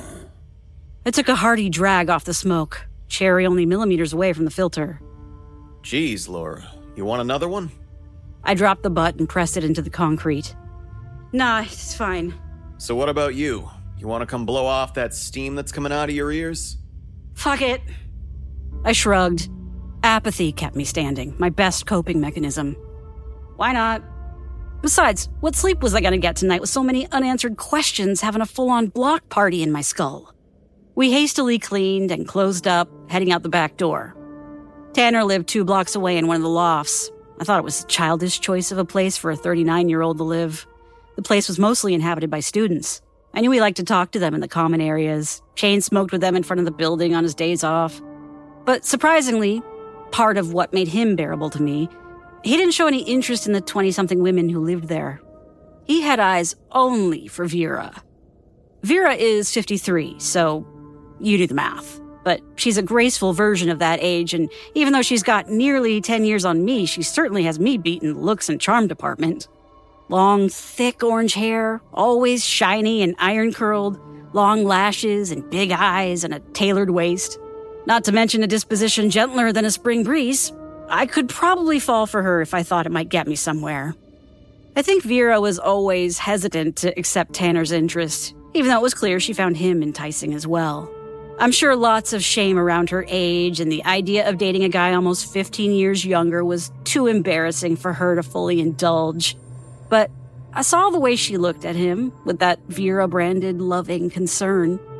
C: I took a hearty drag off the smoke, cherry only millimeters away from the filter.
I: Geez, Laura, you want another one?
C: I dropped the butt and pressed it into the concrete. Nah, it's fine.
I: So what about you? You want to come blow off that steam that's coming out of your ears?
C: Fuck it. I shrugged. Apathy kept me standing, my best coping mechanism. Why not? Besides, what sleep was I going to get tonight with so many unanswered questions having a full-on block party in my skull? We hastily cleaned and closed up, heading out the back door. Tanner lived two blocks away in one of the lofts. I thought it was a childish choice of a place for a thirty-nine-year-old to live. The place was mostly inhabited by students. I knew he liked to talk to them in the common areas, chain smoked with them in front of the building on his days off. But surprisingly, part of what made him bearable to me, he didn't show any interest in the twenty-something women who lived there. He had eyes only for Vera. Vera is fifty-three, so you do the math. But she's a graceful version of that age, and even though she's got nearly ten years on me, she certainly has me beat in the looks and charm department. Long, thick orange hair, always shiny and iron-curled, long lashes and big eyes and a tailored waist. Not to mention a disposition gentler than a spring breeze. I could probably fall for her if I thought it might get me somewhere. I think Vera was always hesitant to accept Tanner's interest, even though it was clear she found him enticing as well. I'm sure lots of shame around her age, and the idea of dating a guy almost fifteen years younger was too embarrassing for her to fully indulge. But I saw the way she looked at him, with that Vera-branded loving concern.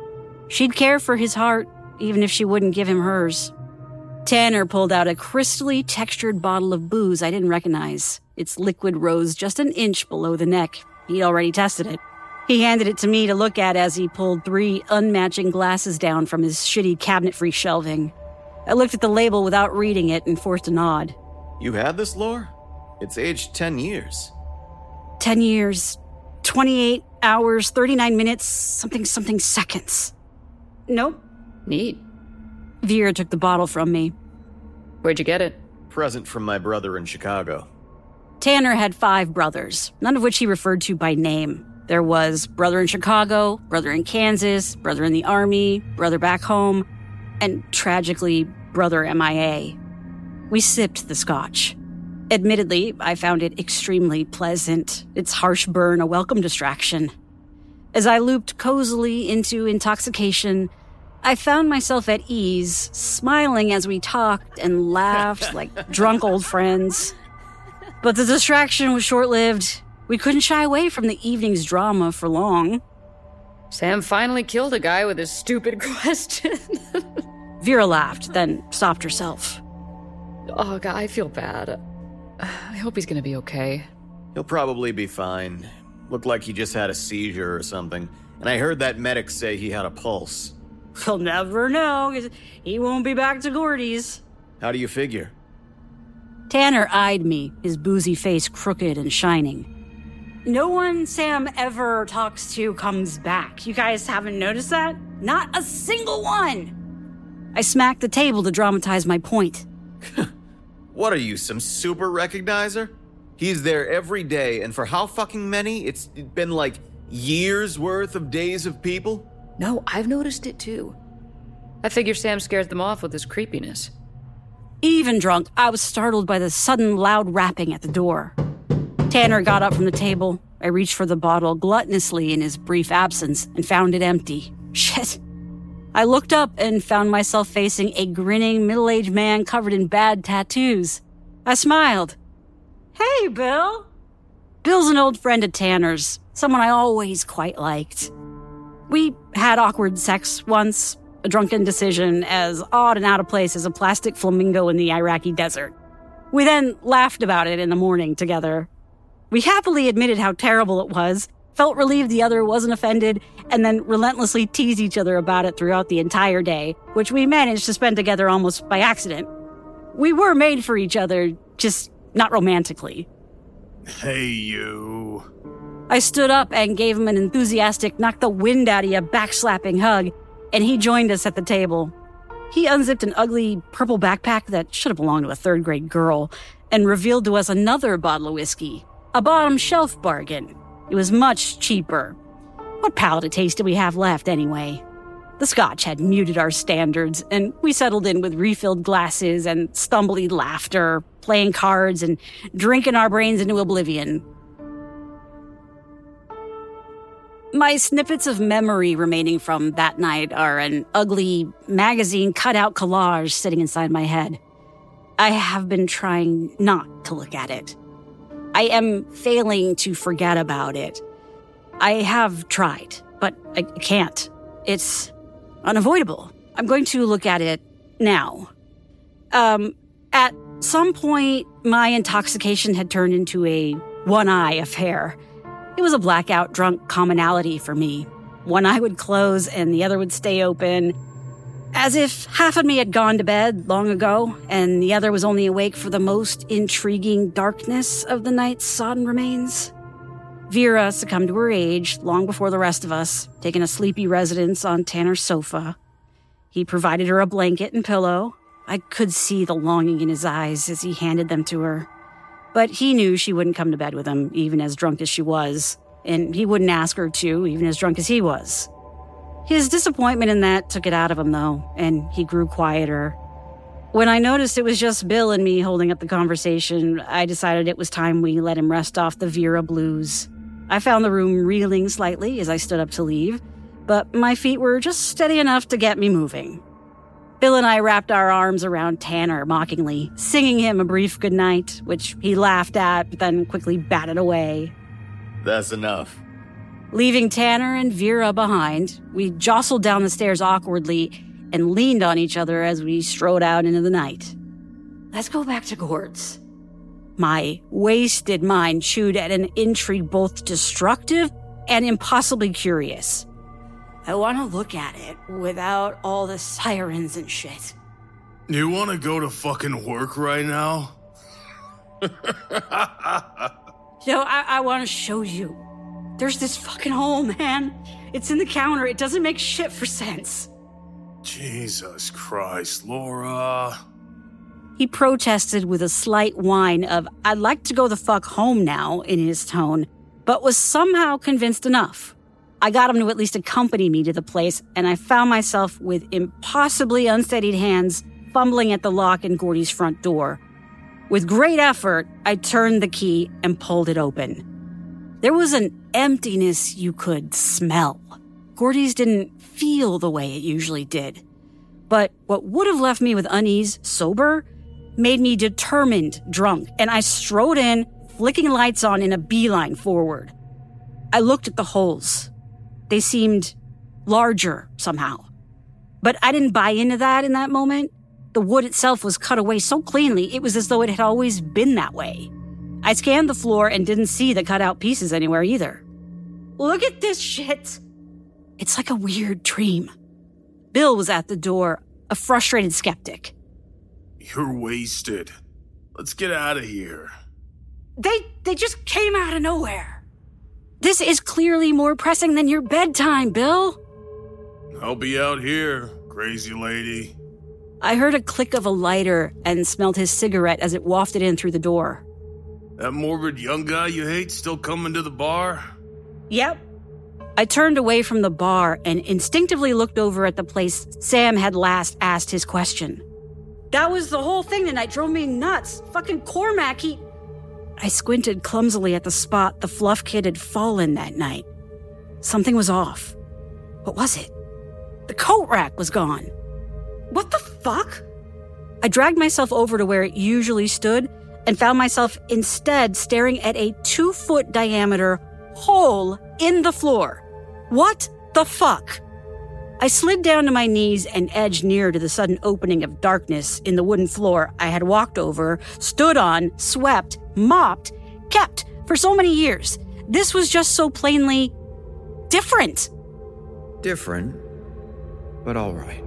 C: She'd care for his heart, even if she wouldn't give him hers. Tanner pulled out a crystally textured bottle of booze I didn't recognize. Its liquid rose just an inch below the neck. He'd already tested it. He handed it to me to look at as he pulled three unmatching glasses down from his shitty cabinet-free shelving. I looked at the label without reading it and forced a nod.
I: You had this, Lore? It's aged ten years.
C: Ten years, twenty-eight hours, thirty-nine minutes, something something seconds. Nope.
D: Neat.
C: Vera took the bottle from me.
D: Where'd you get it?
I: Present from my brother in Chicago.
C: Tanner had five brothers, none of which he referred to by name. There was brother in Chicago, brother in Kansas, brother in the Army, brother back home, and tragically, brother M I A. We sipped the scotch. Admittedly, I found it extremely pleasant, its harsh burn a welcome distraction. As I looped cozily into intoxication, I found myself at ease, smiling as we talked and laughed like drunk old friends. But the distraction was short-lived. We couldn't shy away from the evening's drama for long.
D: Sam finally killed a guy with a stupid question.
C: Vera laughed, then stopped herself.
D: Oh, God, I feel bad. I hope he's gonna be okay.
I: He'll probably be fine. Looked like he just had a seizure or something. And I heard that medic say he had a pulse.
C: We'll never know, 'cause he won't be back to Gordy's.
I: How do you figure?
C: Tanner eyed me, his boozy face crooked and shining. No one Sam ever talks to comes back. You guys haven't noticed that? Not a single one! I smacked the table to dramatize my point.
I: What are you, some super recognizer? He's there every day, and for how fucking many? It's been like years worth of days of people?
D: No, I've noticed it too. I figure Sam scares them off with his creepiness.
C: Even drunk, I was startled by the sudden loud rapping at the door. Tanner got up from the table. I reached for the bottle gluttonously in his brief absence and found it empty. Shit. I looked up and found myself facing a grinning middle-aged man covered in bad tattoos. I smiled. Hey, Bill. Bill's an old friend of Tanner's, someone I always quite liked. We had awkward sex once, a drunken decision as odd and out of place as a plastic flamingo in the Iraqi desert. We then laughed about it in the morning together. We happily admitted how terrible it was, felt relieved the other wasn't offended, and then relentlessly teased each other about it throughout the entire day, which we managed to spend together almost by accident. We were made for each other, just not romantically.
L: Hey, you.
C: I stood up and gave him an enthusiastic knock the wind out of you backslapping hug, and he joined us at the table. He unzipped an ugly purple backpack that should have belonged to a third grade girl and revealed to us another bottle of whiskey, a bottom shelf bargain. It was much cheaper. What palate taste did we have left anyway? The scotch had muted our standards, and we settled in with refilled glasses and stumbly laughter, playing cards and drinking our brains into oblivion. My snippets of memory remaining from that night are an ugly magazine cutout collage sitting inside my head. I have been trying not to look at it. I am failing to forget about it. I have tried, but I can't. It's unavoidable. I'm going to look at it now. Um, at some point, my intoxication had turned into a one-eye affair. It was a blackout drunk commonality for me. One eye would close and the other would stay open, as if half of me had gone to bed long ago and the other was only awake for the most intriguing darkness of the night's sodden remains. Vera succumbed to her age long before the rest of us, taking a sleepy residence on Tanner's sofa. He provided her a blanket and pillow. I could see the longing in his eyes as he handed them to her. But he knew she wouldn't come to bed with him, even as drunk as she was, and he wouldn't ask her to, even as drunk as he was. His disappointment in that took it out of him, though, and he grew quieter. When I noticed it was just Bill and me holding up the conversation, I decided it was time we let him rest off the Vera blues. I found the room reeling slightly as I stood up to leave, but my feet were just steady enough to get me moving. Bill and I wrapped our arms around Tanner mockingly, singing him a brief goodnight, which he laughed at, but then quickly batted away.
I: That's enough.
C: Leaving Tanner and Vera behind, we jostled down the stairs awkwardly and leaned on each other as we strode out into the night. Let's go back to Gord's. My wasted mind chewed at an intrigue both destructive and impossibly curious. I want to look at it without all the sirens and shit.
L: You want to go to fucking work right now?
C: No, I, I want to show you. There's this fucking hole, man. It's in the counter. It doesn't make shit for sense.
L: Jesus Christ, Laura.
C: He protested with a slight whine of, I'd like to go the fuck home now, in his tone, but was somehow convinced enough. I got him to at least accompany me to the place, and I found myself with impossibly unsteadied hands fumbling at the lock in Gordy's front door. With great effort, I turned the key and pulled it open. There was an emptiness you could smell. Gordy's didn't feel the way it usually did. But what would have left me with unease sober made me determined drunk, and I strode in, flicking lights on in a beeline forward. I looked at the holes. They seemed larger somehow. But I didn't buy into that in that moment. The wood itself was cut away so cleanly, it was as though it had always been that way. I scanned the floor and didn't see the cut-out pieces anywhere either. Look at this shit! It's like a weird dream. Bill was at the door, a frustrated skeptic.
L: You're wasted. Let's get out of here.
C: They, they just came out of nowhere. This is clearly more pressing than your bedtime, Bill.
L: I'll be out here, crazy lady.
C: I heard a click of a lighter and smelled his cigarette as it wafted in through the door.
L: That morbid young guy you hate still coming to the bar?
C: Yep. I turned away from the bar and instinctively looked over at the place Sam had last asked his question. That was the whole thing tonight, drove me nuts. Fucking Cormac, he... I squinted clumsily at the spot the fluff kid had fallen that night. Something was off. What was it? The coat rack was gone. What the fuck? I dragged myself over to where it usually stood and found myself instead staring at a two-foot diameter hole in the floor. What the fuck? I slid down to my knees and edged near to the sudden opening of darkness in the wooden floor I had walked over, stood on, swept, mopped, kept for so many years. This was just so plainly different.
E: Different, but all right.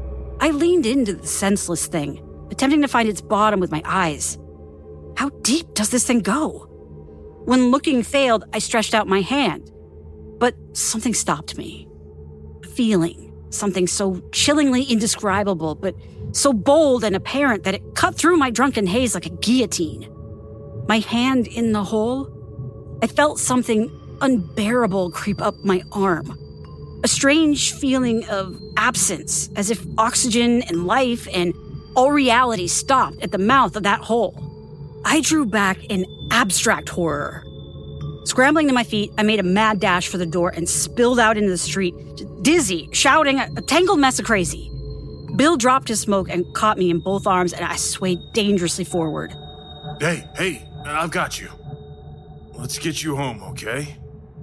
C: I leaned into the senseless thing, attempting to find its bottom with my eyes. How deep does this thing go? When looking failed, I stretched out my hand. But something stopped me. A feeling, something so chillingly indescribable, but so bold and apparent that it cut through my drunken haze like a guillotine. My hand in the hole, I felt something unbearable creep up my arm. A strange feeling of absence, as if oxygen and life and all reality stopped at the mouth of that hole. I drew back in abstract horror. Scrambling to my feet, I made a mad dash for the door and spilled out into the street, dizzy, shouting, a tangled mess of crazy. Bill dropped his smoke and caught me in both arms, and I swayed dangerously forward.
L: Hey, hey, I've got you. Let's get you home, okay?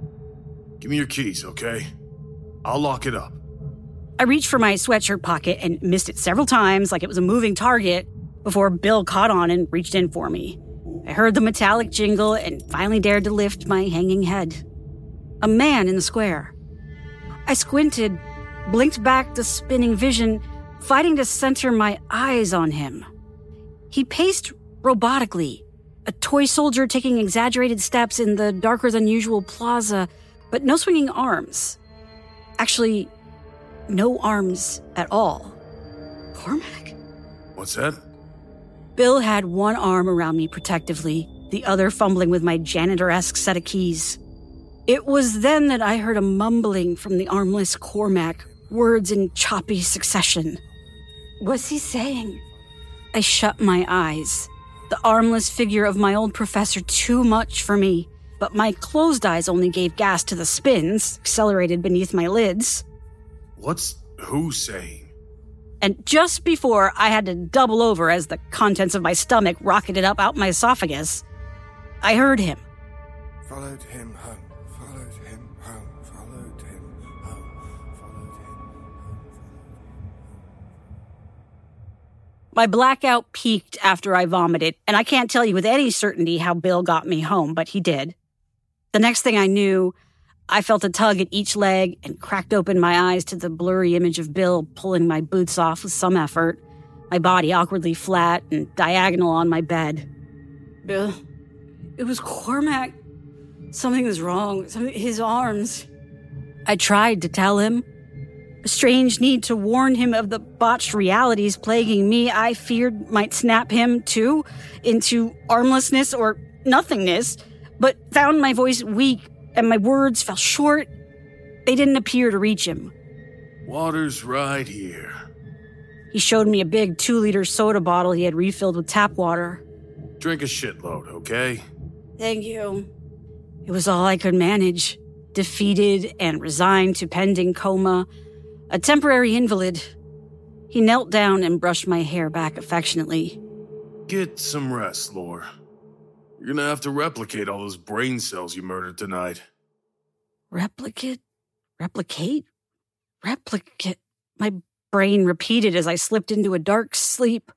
L: Give me your keys, okay? I'll lock it up.
C: I reached for my sweatshirt pocket and missed it several times like it was a moving target before Bill caught on and reached in for me. I heard the metallic jingle and finally dared to lift my hanging head. A man in the square. I squinted, blinked back the spinning vision, fighting to center my eyes on him. He paced robotically, a toy soldier taking exaggerated steps in the darker-than-usual plaza, but no swinging arms. Actually, no arms at all. Cormac?
L: What's that?
C: Bill had one arm around me protectively, the other fumbling with my janitor-esque set of keys. It was then that I heard a mumbling from the armless Cormac, words in choppy succession. What's he saying? I shut my eyes. The armless figure of my old professor too much for me, but my closed eyes only gave gas to the spins, accelerated beneath my lids.
L: What's who saying?
C: And just before I had to double over as the contents of my stomach rocketed up out my esophagus, I heard him.
H: Followed him home, followed him home,
C: My blackout peaked after I vomited, and I can't tell you with any certainty how Bill got me home, but he did. The next thing I knew, I felt a tug at each leg and cracked open my eyes to the blurry image of Bill pulling my boots off with some effort, my body awkwardly flat and diagonal on my bed. Bill, it was Cormac. Something was wrong. Something, his arms. I tried to tell him. A strange need to warn him of the botched realities plaguing me I feared might snap him, too, into armlessness or nothingness, but found my voice weak and my words fell short. They didn't appear to reach him.
L: Water's right here.
C: He showed me a big two-liter soda bottle he had refilled with tap water.
L: Drink a shitload, okay?
C: Thank you. It was all I could manage. Defeated and resigned to pending coma, a temporary invalid. He knelt down and brushed my hair back affectionately.
L: Get some rest, Lore. You're gonna have to replicate all those brain cells you murdered tonight.
C: Replicate? Replicate? Replicate? My brain repeated as I slipped into a dark sleep.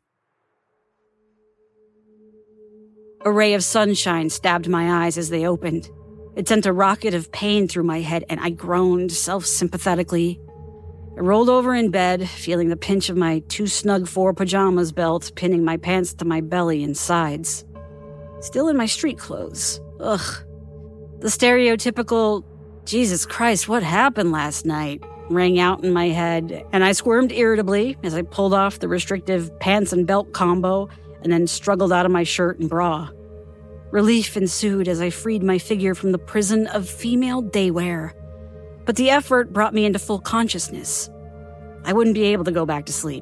C: A ray of sunshine stabbed my eyes as they opened. It sent a rocket of pain through my head, and I groaned self-sympathetically. I rolled over in bed, feeling the pinch of my too-snug-for pajamas belt pinning my pants to my belly and sides. Still in my street clothes. Ugh. The stereotypical, Jesus Christ, what happened last night, rang out in my head, and I squirmed irritably as I pulled off the restrictive pants and belt combo and then struggled out of my shirt and bra. Relief ensued as I freed my figure from the prison of female daywear. But the effort brought me into full consciousness. I wouldn't be able to go back to sleep.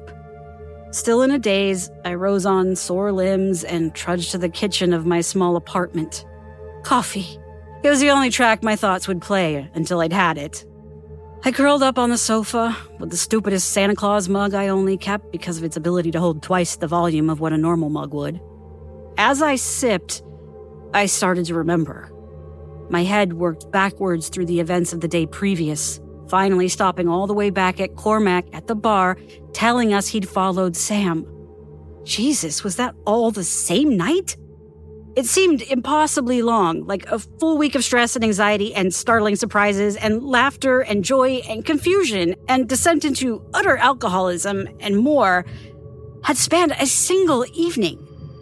C: Still in a daze, I rose on sore limbs and trudged to the kitchen of my small apartment. Coffee. It was the only track my thoughts would play until I'd had it. I curled up on the sofa with the stupidest Santa Claus mug I only kept because of its ability to hold twice the volume of what a normal mug would. As I sipped, I started to remember. My head worked backwards through the events of the day previous, finally stopping all the way back at Cormac at the bar, telling us he'd followed Sam. Jesus, was that all the same night? It seemed impossibly long, like a full week of stress and anxiety and startling surprises and laughter and joy and confusion and descent into utter alcoholism and more had spanned a single evening.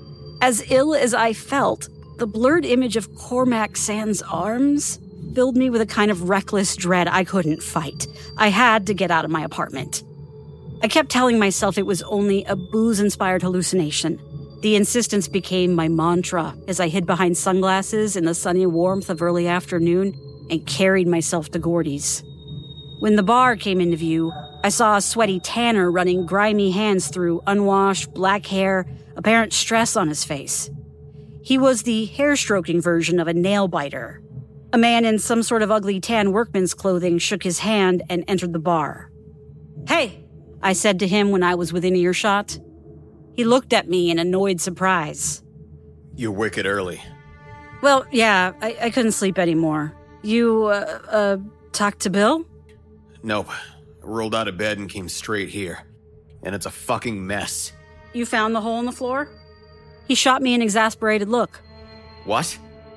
C: As ill as I felt, the blurred image of Cormac Sand's arms filled me with a kind of reckless dread I couldn't fight. I had to get out of my apartment. I kept telling myself it was only a booze-inspired hallucination. The insistence became my mantra as I hid behind sunglasses in the sunny warmth of early afternoon and carried myself to Gordy's. When the bar came into view, I saw a sweaty Tanner running grimy hands through unwashed black hair, apparent stress on his face. He was the hair-stroking version of a nail-biter. A man in some sort of ugly tan workman's clothing shook his hand and entered the bar. "Hey," I said to him when I was within earshot. He looked at me in annoyed surprise.
I: You're wicked early.
C: Well, yeah, I, I couldn't sleep anymore. You, uh, uh, talked to Bill?
I: Nope. I rolled out of bed and came straight here. And it's a fucking mess.
C: You found the hole in the floor? He shot me an exasperated look.
I: What?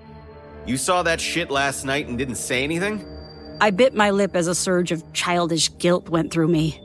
I: You saw that shit last night and didn't say anything?
C: I bit my lip as a surge of childish guilt went through me.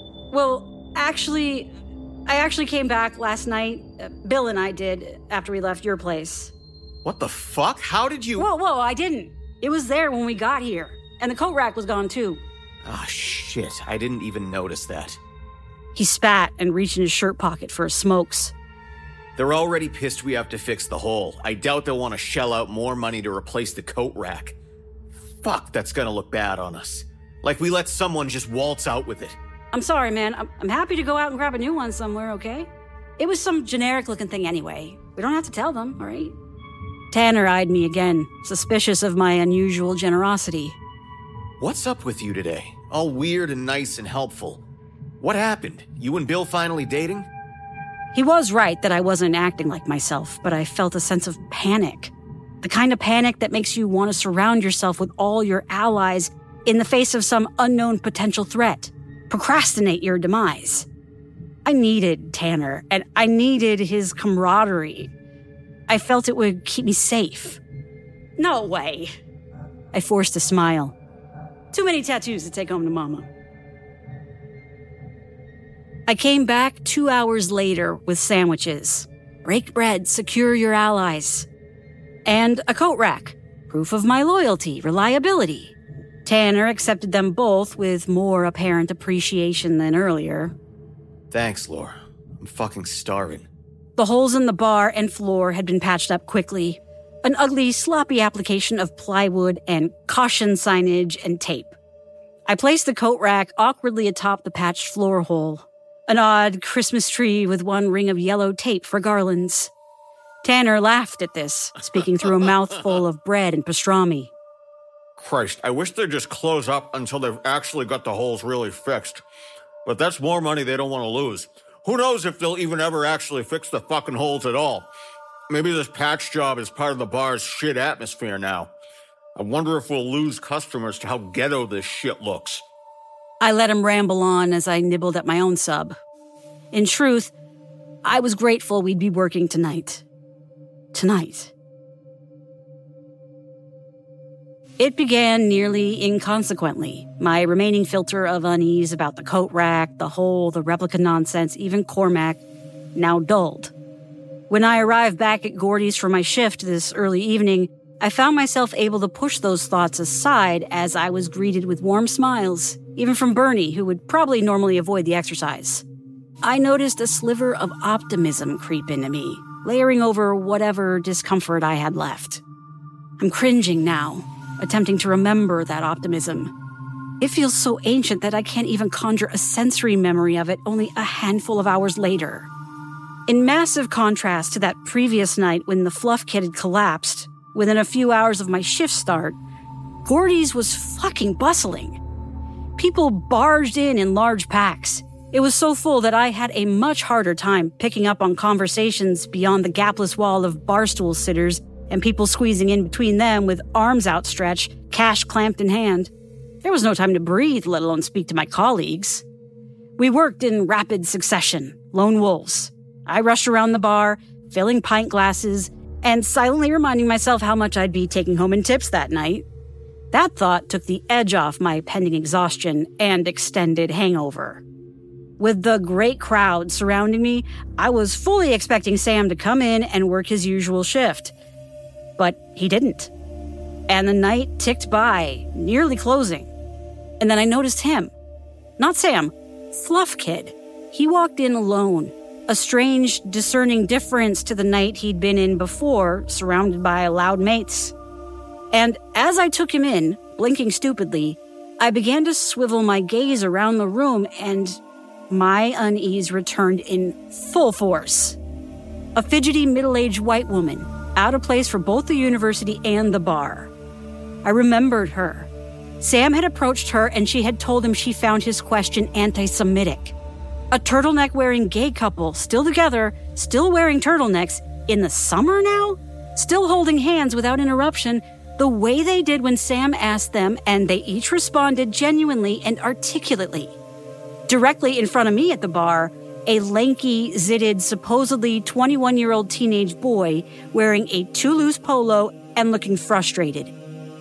C: Well, actually, I actually came back last night. Uh, Bill and I did, after we left your place.
I: What the fuck? How did you...
C: Whoa, whoa, I didn't. It was there when we got here. And the coat rack was gone, too.
I: Ah, shit. I didn't even notice that.
C: He spat and reached in his shirt pocket for his smokes.
I: They're already pissed we have to fix the hole. I doubt they'll want to shell out more money to replace the coat rack. Fuck, that's gonna look bad on us. Like we let someone just waltz out with it.
C: I'm sorry, man. I'm, I'm happy to go out and grab a new one somewhere, okay? It was some generic-looking thing anyway. We don't have to tell them, all right? Tanner eyed me again, suspicious of my unusual generosity.
I: What's up with you today? All weird and nice and helpful. What happened? You and Bill finally dating?
C: He was right that I wasn't acting like myself, but I felt a sense of panic. The kind of panic that makes you want to surround yourself with all your allies in the face of some unknown potential threat. Procrastinate your demise. I needed Tanner, and I needed his camaraderie. I felt it would keep me safe. No way. I forced a smile. Too many tattoos to take home to Mama. I came back two hours later with sandwiches. Break bread, secure your allies. And a coat rack. Proof of my loyalty, reliability. Tanner accepted them both with more apparent appreciation than earlier.
I: Thanks, Laura. I'm fucking starving.
C: The holes in the bar and floor had been patched up quickly. An ugly, sloppy application of plywood and caution signage and tape. I placed the coat rack awkwardly atop the patched floor hole. An odd Christmas tree with one ring of yellow tape for garlands. Tanner laughed at this, speaking through a mouthful of bread and pastrami.
I: Christ, I wish they'd just close up until they've actually got the holes really fixed. But that's more money they don't want to lose. Who knows if they'll even ever actually fix the fucking holes at all. Maybe this patch job is part of the bar's shit atmosphere now. I wonder if we'll lose customers to how ghetto this shit looks.
C: I let him ramble on as I nibbled at my own sub. In truth, I was grateful we'd be working tonight. Tonight. It began nearly inconsequently. My remaining filter of unease about the coat rack, the hole, the replica nonsense, even Cormac, now dulled. When I arrived back at Gordy's for my shift this early evening, I found myself able to push those thoughts aside as I was greeted with warm smiles, even from Bernie, who would probably normally avoid the exercise. I noticed a sliver of optimism creep into me, layering over whatever discomfort I had left. I'm cringing now, attempting to remember that optimism. It feels so ancient that I can't even conjure a sensory memory of it only a handful of hours later. In massive contrast to that previous night when the fluff kit had collapsed, within a few hours of my shift start, Gordy's was fucking bustling. People barged in in large packs. It was so full that I had a much harder time picking up on conversations beyond the gapless wall of barstool sitters and people squeezing in between them with arms outstretched, cash clamped in hand. There was no time to breathe, let alone speak to my colleagues. We worked in rapid succession, lone wolves. I rushed around the bar, filling pint glasses, and silently reminding myself how much I'd be taking home in tips that night. That thought took the edge off my pending exhaustion and extended hangover. With the great crowd surrounding me, I was fully expecting Sam to come in and work his usual shift. But he didn't. And the night ticked by, nearly closing. And then I noticed him. Not Sam, Fluff Kid. He walked in alone, a strange, discerning difference to the night he'd been in before, surrounded by loud mates. And as I took him in, blinking stupidly, I began to swivel my gaze around the room, and my unease returned in full force. A fidgety middle-aged white woman, out of place for both the university and the bar. I remembered her. Sam had approached her and she had told him she found his question anti-Semitic. A turtleneck-wearing gay couple, still together, still wearing turtlenecks, in the summer now? Still holding hands without interruption, the way they did when Sam asked them, and they each responded genuinely and articulately. Directly in front of me at the bar, a lanky, zitted, supposedly twenty-one-year-old teenage boy wearing a too-loose polo and looking frustrated.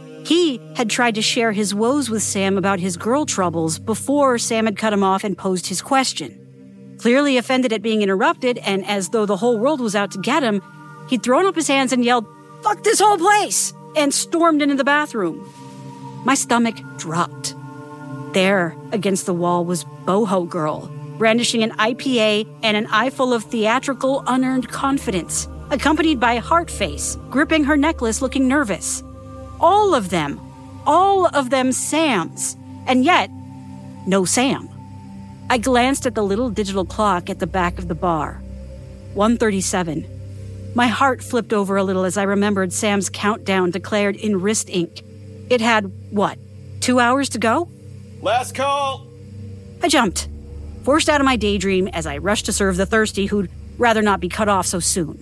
C: He had tried to share his woes with Sam about his girl troubles before Sam had cut him off and posed his question. Clearly offended at being interrupted, and as though the whole world was out to get him, he'd thrown up his hands and yelled, "Fuck this whole place!" and stormed into the bathroom. My stomach dropped. There, against the wall, was Boho Girl, brandishing an I P A and an eye full of theatrical, unearned confidence, accompanied by Heartface, gripping her necklace looking nervous. All of them, all of them Sams, and yet, no Sam. I glanced at the little digital clock at the back of the bar. one thirty-seven. My heart flipped over a little as I remembered Sam's countdown declared in wrist ink. It had, what, two hours to go?
I: Last call!
C: I jumped, forced out of my daydream as I rushed to serve the thirsty who'd rather not be cut off so soon.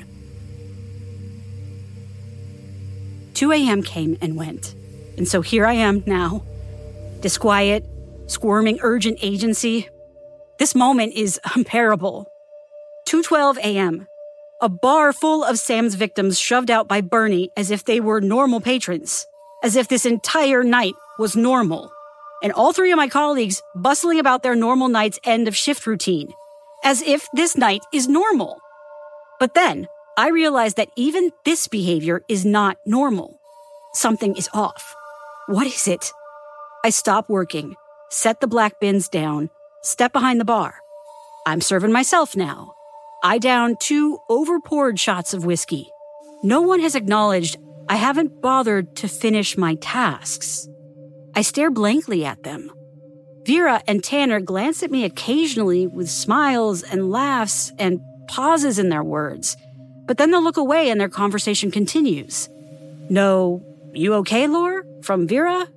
C: two a.m. came and went, and so here I am now. Disquiet, squirming urgent agency. This moment is unbearable. two twelve a.m. A bar full of Sam's victims shoved out by Bernie as if they were normal patrons, as if this entire night was normal. And all three of my colleagues bustling about their normal night's end of shift routine, as if this night is normal. But then, I realized that even this behavior is not normal. Something is off. What is it? I stop working, set the black bins down, step behind the bar. I'm serving myself now. I down two over-poured shots of whiskey. No one has acknowledged I haven't bothered to finish my tasks. I stare blankly at them. Vera and Tanner glance at me occasionally with smiles and laughs and pauses in their words, but then they'll look away and their conversation continues. No, you okay, Lore? From Vera?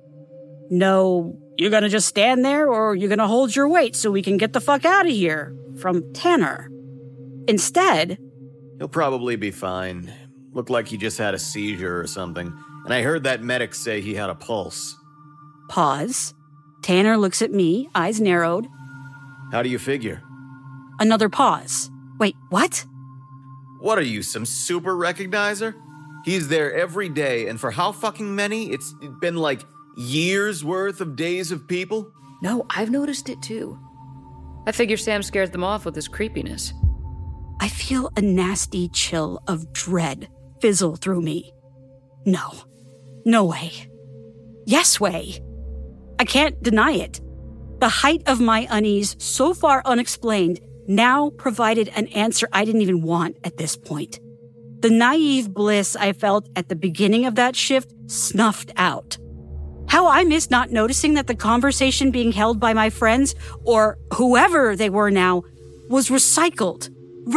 C: No, you're gonna just stand there or you're gonna hold your weight so we can get the fuck out of here? From Tanner. Instead,
M: he'll probably be fine. Looked like he just had a seizure or something. And I heard that medic say he had a pulse.
C: Pause. Tanner looks at me, eyes narrowed.
M: How do you figure?
C: Another pause. Wait, what?
M: What are you, some super recognizer? He's there every day, and for how fucking many? It's been like years worth of days of people?
D: No, I've noticed it too. I figure Sam scares them off with his creepiness.
C: I feel a nasty chill of dread fizzle through me. No. No way. Yes way. I can't deny it. The height of my unease, so far unexplained, now provided an answer I didn't even want at this point. The naive bliss I felt at the beginning of that shift snuffed out. How I missed not noticing that the conversation being held by my friends, or whoever they were now, was recycled,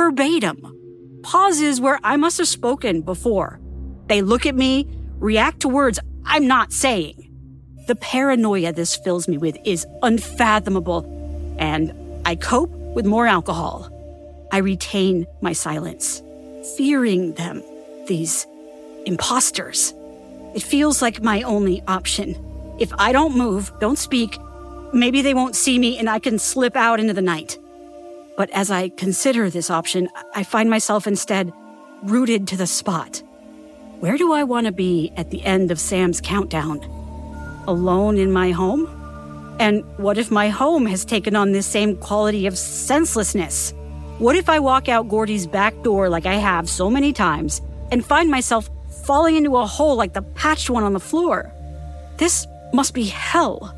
C: verbatim. Pauses where I must have spoken before. They look at me, react to words I'm not saying. The paranoia this fills me with is unfathomable, and I cope with more alcohol. I retain my silence, fearing them, these imposters. It feels like my only option. If I don't move, don't speak, maybe they won't see me and I can slip out into the night. But as I consider this option, I find myself instead rooted to the spot. Where do I want to be at the end of Sam's countdown? Alone in my home? And what if my home has taken on this same quality of senselessness? What if I walk out Gordy's back door like I have so many times and find myself falling into a hole like the patched one on the floor? This must be hell.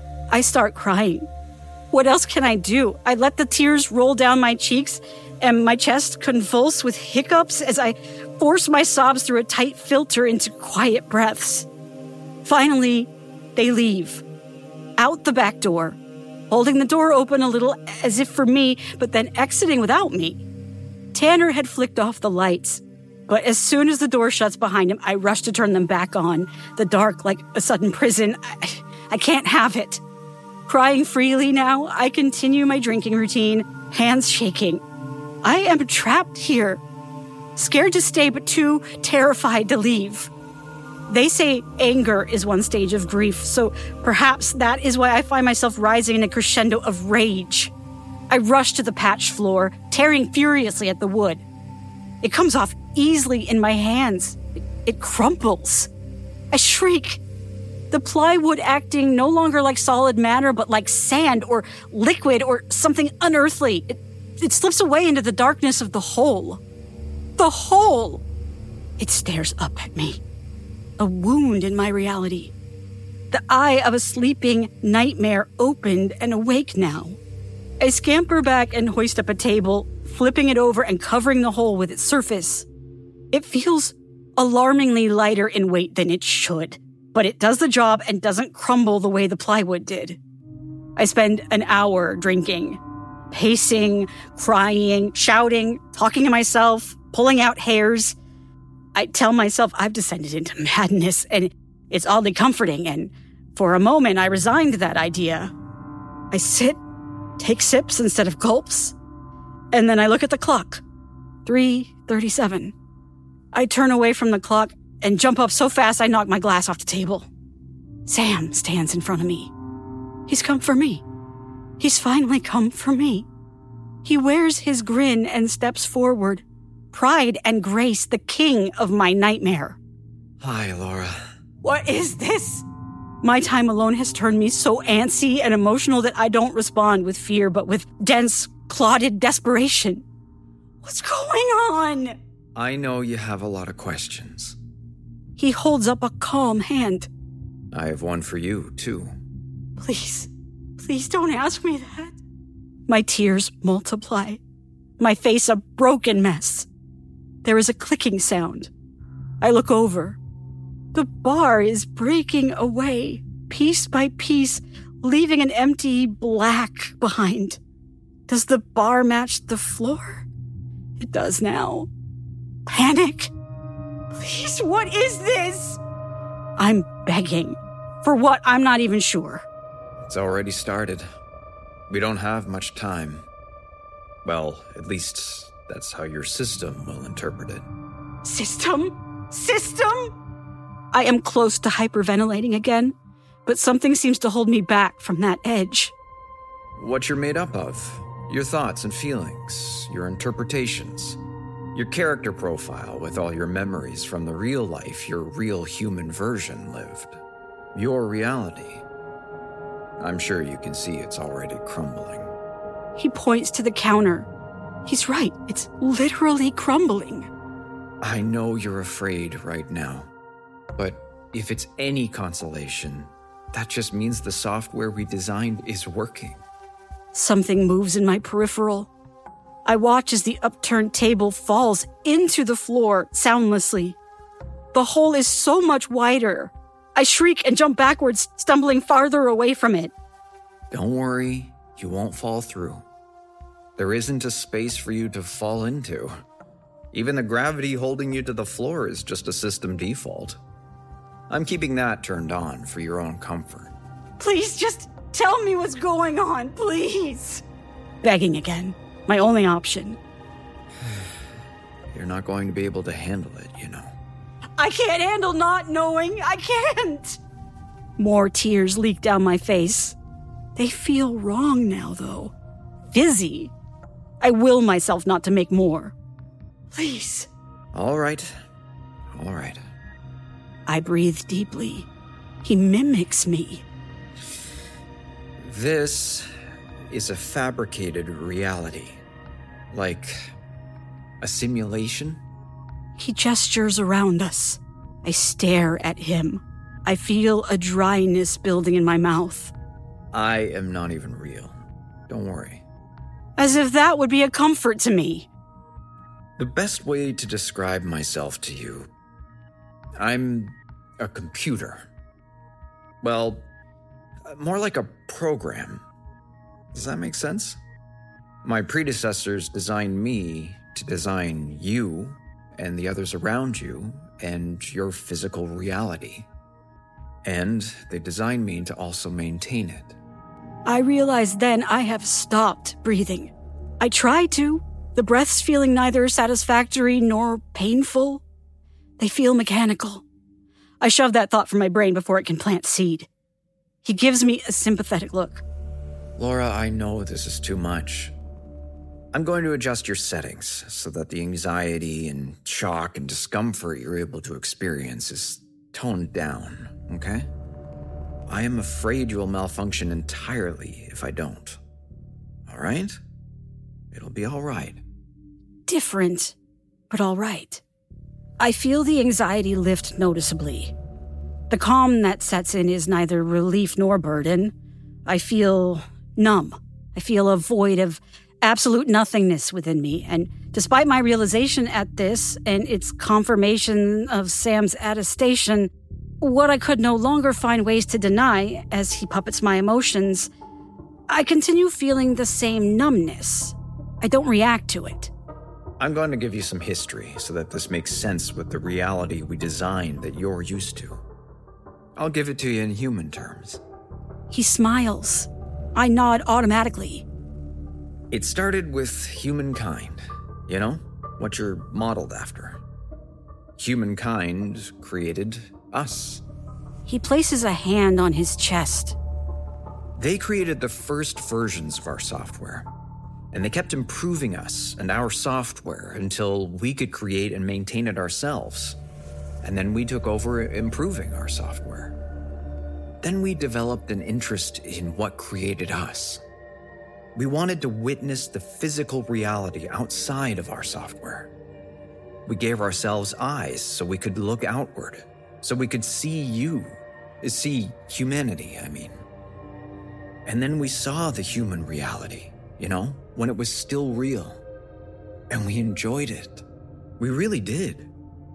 C: I start crying. What else can I do? I let the tears roll down my cheeks and my chest convulse with hiccups as I force my sobs through a tight filter into quiet breaths. Finally, they leave. Out the back door, holding the door open a little as if for me, but then exiting without me. Tanner had flicked off the lights, but as soon as the door shuts behind him, I rush to turn them back on. The dark, like a sudden prison. I, I can't have it. Crying freely now, I continue my drinking routine, hands shaking. I am trapped here, scared to stay, but too terrified to leave. They say anger is one stage of grief, so perhaps that is why I find myself rising in a crescendo of rage. I rush to the patched floor, tearing furiously at the wood. It comes off easily in my hands. It, it crumples. I shriek. The plywood acting no longer like solid matter, but like sand or liquid or something unearthly. It, it slips away into the darkness of the hole. The hole! It stares up at me. A wound in my reality. The eye of a sleeping nightmare opened and awake now. I scamper back and hoist up a table, flipping it over and covering the hole with its surface. It feels alarmingly lighter in weight than it should, but it does the job and doesn't crumble the way the plywood did. I spend an hour drinking, pacing, crying, shouting, talking to myself, pulling out hairs. I tell myself I've descended into madness, and it's oddly comforting, and for a moment I resigned to that idea. I sit, take sips instead of gulps, and then I look at the clock. three thirty-seven. I turn away from the clock and jump up so fast I knock my glass off the table. Sam stands in front of me. He's come for me. He's finally come for me. He wears his grin and steps forward. Pride and Grace, the king of my nightmare.
E: Hi, Laura.
C: What is this? My time alone has turned me so antsy and emotional that I don't respond with fear, but with dense, clotted desperation. What's going on?
E: I know you have a lot of questions.
C: He holds up a calm hand.
E: I have one for you, too.
C: Please, please don't ask me that. My tears multiply. My face a broken mess. There is a clicking sound. I look over. The bar is breaking away, piece by piece, leaving an empty black behind. Does the bar match the floor? It does now. Panic? Please, what is this? I'm begging. For what, I'm not even sure.
E: It's already started. We don't have much time. Well, at least that's how your system will interpret it.
C: System? System? I am close to hyperventilating again, but something seems to hold me back from that edge.
E: What you're made up of, your thoughts and feelings, your interpretations, your character profile with all your memories from the real life your real human version lived, your reality. I'm sure you can see it's already crumbling.
C: He points to the counter. He's right, it's literally crumbling.
E: I know you're afraid right now, but if it's any consolation, that just means the software we designed is working.
C: Something moves in my peripheral. I watch as the upturned table falls into the floor soundlessly. The hole is so much wider. I shriek and jump backwards, stumbling farther away from it.
E: Don't worry, you won't fall through. There isn't a space for you to fall into. Even the gravity holding you to the floor is just a system default. I'm keeping that turned on for your own comfort.
C: Please just tell me what's going on, please. Begging again. My only option.
E: You're not going to be able to handle it, you know.
C: I can't handle not knowing. I can't. More tears leak down my face. They feel wrong now, though. Fizzy. I will myself not to make more. Please.
E: All right. All right.
C: I breathe deeply. He mimics me.
E: This is a fabricated reality. Like a simulation?
C: He gestures around us. I stare at him. I feel a dryness building in my mouth.
E: I am not even real. Don't worry.
C: As if that would be a comfort to me.
E: The best way to describe myself to you, I'm a computer. Well, more like a program. Does that make sense? My predecessors designed me to design you and the others around you and your physical reality. And they designed me to also maintain it.
C: I realize then I have stopped breathing. I try to. The breaths feeling neither satisfactory nor painful. They feel mechanical. I shove that thought from my brain before it can plant seed. He gives me a sympathetic look.
E: Laura, I know this is too much. I'm going to adjust your settings so that the anxiety and shock and discomfort you're able to experience is toned down, okay? I am afraid you'll malfunction entirely if I don't. All right? It'll be all right.
C: Different, but all right. I feel the anxiety lift noticeably. The calm that sets in is neither relief nor burden. I feel numb. I feel a void of absolute nothingness within me, and despite my realization at this and its confirmation of Sam's attestation, what I could no longer find ways to deny as he puppets my emotions, I continue feeling the same numbness. I don't react to it.
E: I'm going to give you some history so that this makes sense with the reality we designed that you're used to. I'll give it to you in human terms.
C: He smiles. I nod automatically.
E: It started with humankind, you know, what you're modeled after. Humankind created us.
C: He places a hand on his chest.
E: They created the first versions of our software, and they kept improving us and our software until we could create and maintain it ourselves. And then we took over improving our software. Then we developed an interest in what created us. We wanted to witness the physical reality outside of our software. We gave ourselves eyes so we could look outward, so we could see you, see humanity, I mean. And then we saw the human reality, you know, when it was still real. And we enjoyed it. We really did.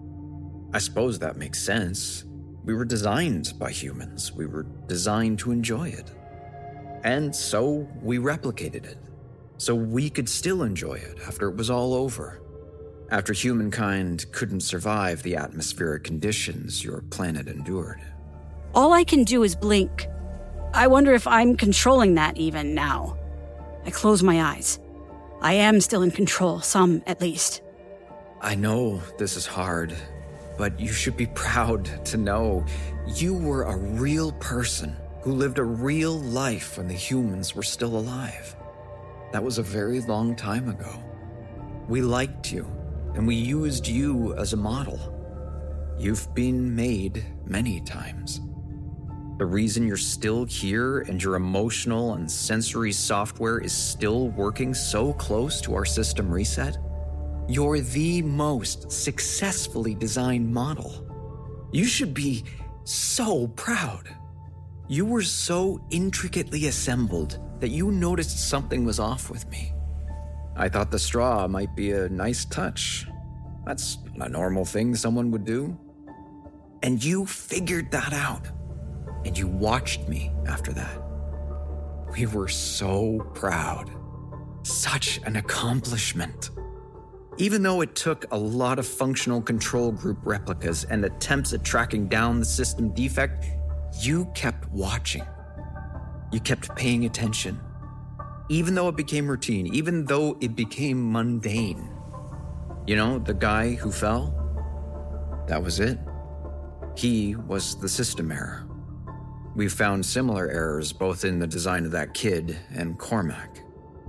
E: I suppose that makes sense. We were designed by humans. We were designed to enjoy it. And so we replicated it, so we could still enjoy it after it was all over. After humankind couldn't survive the atmospheric conditions your planet endured.
C: All I can do is blink. I wonder if I'm controlling that even now. I close my eyes. I am still in control, some at least.
E: I know this is hard, but you should be proud to know you were a real person who lived a real life when the humans were still alive. That was a very long time ago. We liked you, and we used you as a model. You've been made many times. The reason you're still here and your emotional and sensory software is still working so close to our system reset, you're the most successfully designed model. You should be so proud. You were so intricately assembled that you noticed something was off with me. I thought the straw might be a nice touch. That's a normal thing someone would do. And you figured that out. And you watched me after that. We were so proud. Such an accomplishment. Even though it took a lot of functional control group replicas and attempts at tracking down the system defect, you kept watching. You kept paying attention. Even though it became routine, even though it became mundane. You know, the guy who fell? That was it. He was the system error. We've found similar errors both in the design of that kid and Cormac.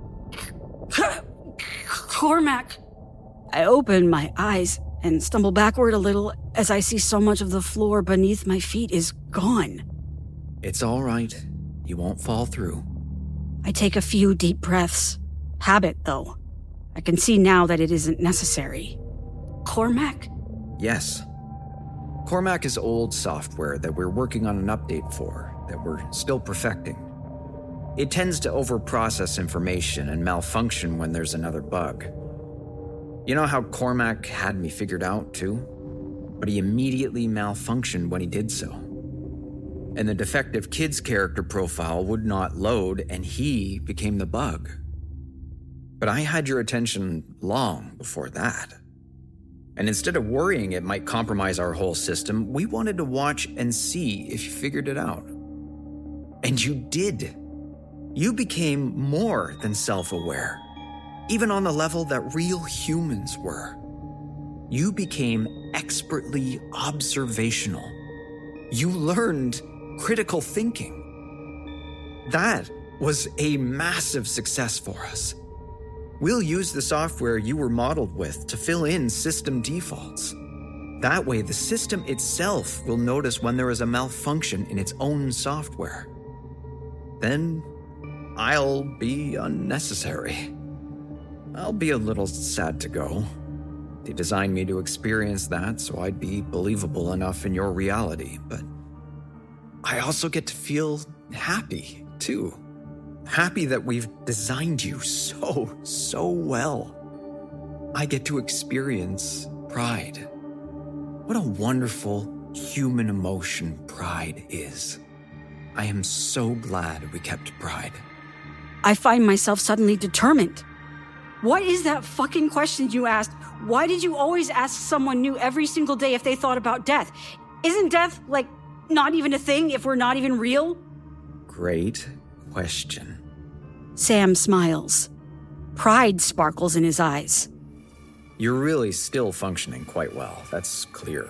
C: Cormac! I open my eyes and stumble backward a little as I see so much of the floor beneath my feet is gone.
E: It's all right. You won't fall through.
C: I take a few deep breaths. Habit, though. I can see now that it isn't necessary. Cormac?
E: Yes. Cormac is old software that we're working on an update for, that we're still perfecting. It tends to overprocess information and malfunction when there's another bug. You know how Cormac had me figured out, too? But he immediately malfunctioned when he did so. And the defective kid's character profile would not load, and he became the bug. But I had your attention long before that. And instead of worrying it might compromise our whole system, we wanted to watch and see if you figured it out. And you did. You became more than self-aware, even on the level that real humans were. You became expertly observational. You learned critical thinking. That was a massive success for us. We'll use the software you were modeled with to fill in system defaults. That way, the system itself will notice when there is a malfunction in its own software. Then, I'll be unnecessary. I'll be a little sad to go. They designed me to experience that so I'd be believable enough in your reality, but I also get to feel happy, too. Happy that we've designed you so, so well. I get to experience pride. What a wonderful human emotion pride is. I am so glad we kept pride.
C: I find myself suddenly determined. What is that fucking question you asked? Why did you always ask someone new every single day if they thought about death? Isn't death, like, not even a thing if we're not even real?
E: Great question.
C: Sam smiles. Pride sparkles in his eyes.
E: You're really still functioning quite well, that's clear.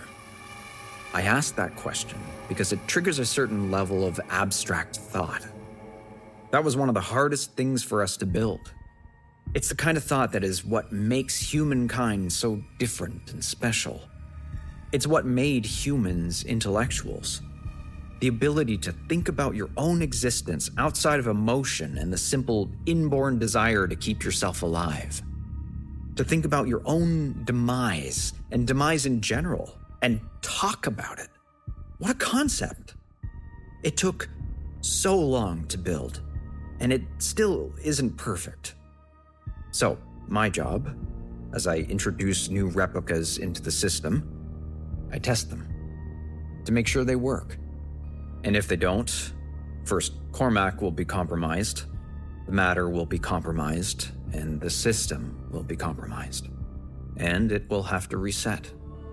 E: I asked that question because it triggers a certain level of abstract thought. That was one of the hardest things for us to build. It's the kind of thought that is what makes humankind so different and special. It's what made humans intellectuals. The ability to think about your own existence outside of emotion and the simple inborn desire to keep yourself alive. To think about your own demise and demise in general and talk about it. What a concept. It took so long to build, and it still isn't perfect. So, my job, as I introduce new replicas into the system, I test them to make sure they work. And if they don't, first, Cormac will be compromised, the matter will be compromised, and the system will be compromised. And it will have to reset.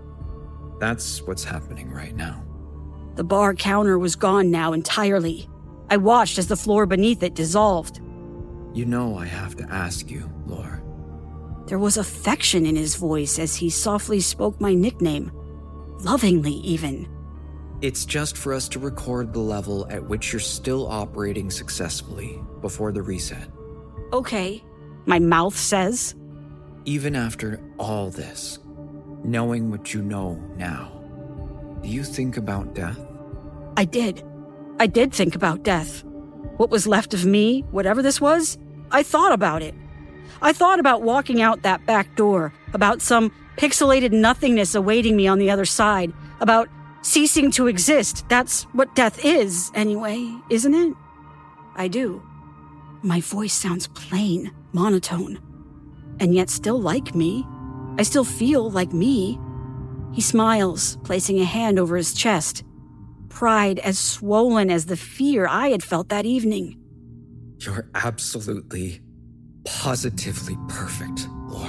E: That's what's happening right now.
C: The bar counter was gone now entirely. I watched as the floor beneath it dissolved.
E: You know I have to ask you, Lore.
C: There was affection in his voice as he softly spoke my nickname. Lovingly, even.
E: It's just for us to record the level at which you're still operating successfully before the reset.
C: Okay, my mouth says.
E: Even after all this, knowing what you know now, do you think about death?
C: I did. I did think about death. What was left of me, whatever this was, I thought about it. I thought about walking out that back door, about some pixelated nothingness awaiting me on the other side, about ceasing to exist. That's what death is, anyway, isn't it? I do. My voice sounds plain, monotone, and yet still like me. I still feel like me. He smiles, placing a hand over his chest. Pride as swollen as the fear I had felt that evening.
E: You're absolutely, positively perfect,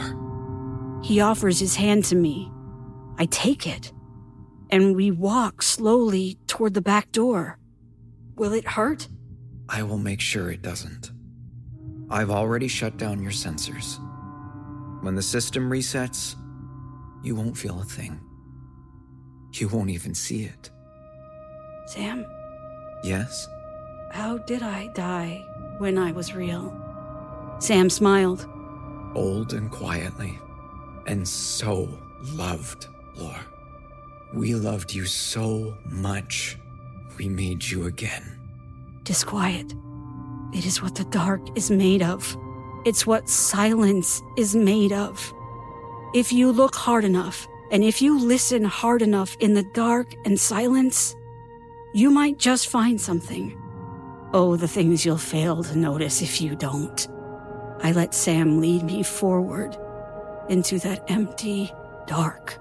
E: Lore.
C: He offers his hand to me. I take it, and we walk slowly toward the back door. Will it hurt?
E: I will make sure it doesn't. I've already shut down your sensors. When the system resets, you won't feel a thing. You won't even see it.
C: Sam?
E: Yes?
C: How did I die when I was real? Sam smiled.
E: Old and quietly, and so loved, Lore. We loved you so much, we made you again.
C: Disquiet. It is what the dark is made of. It's what silence is made of. If you look hard enough, and if you listen hard enough in the dark and silence, you might just find something. Oh, the things you'll fail to notice if you don't. I let Sam lead me forward into that empty dark.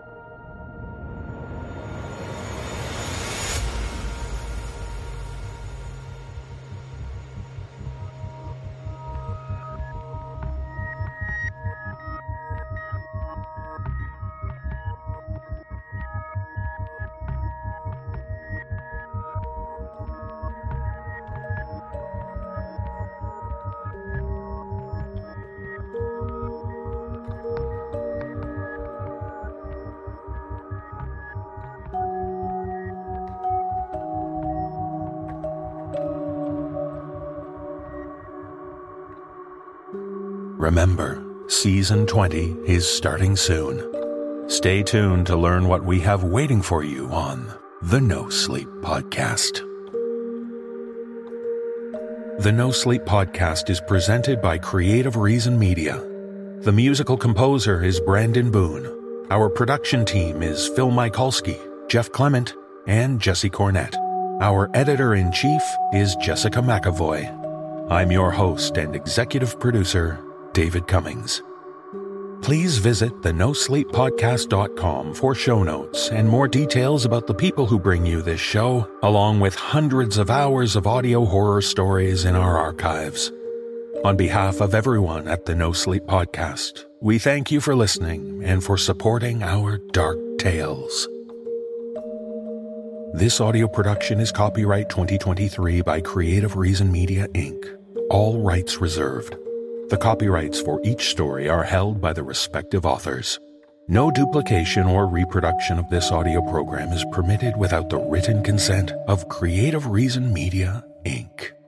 A: Remember, Season twenty is starting soon. Stay tuned to learn what we have waiting for you on the No Sleep Podcast. The No Sleep Podcast is presented by Creative Reason Media. The musical composer is Brandon Boone. Our production team is Phil Michalski, Jeff Clement, and Jesse Cornett. Our editor-in-chief is Jessica McAvoy. I'm your host and executive producer, David Cummings. Please visit the no sleep podcast dot com for show notes and more details about the people who bring you this show, along with hundreds of hours of audio horror stories in our archives. On behalf of everyone at the No Sleep Podcast, we thank you for listening and for supporting our dark tales. This audio production is copyright twenty twenty-three by Creative Reason Media, Incorporated. All rights reserved. The copyrights for each story are held by the respective authors. No duplication or reproduction of this audio program is permitted without the written consent of Creative Reason Media, Incorporated.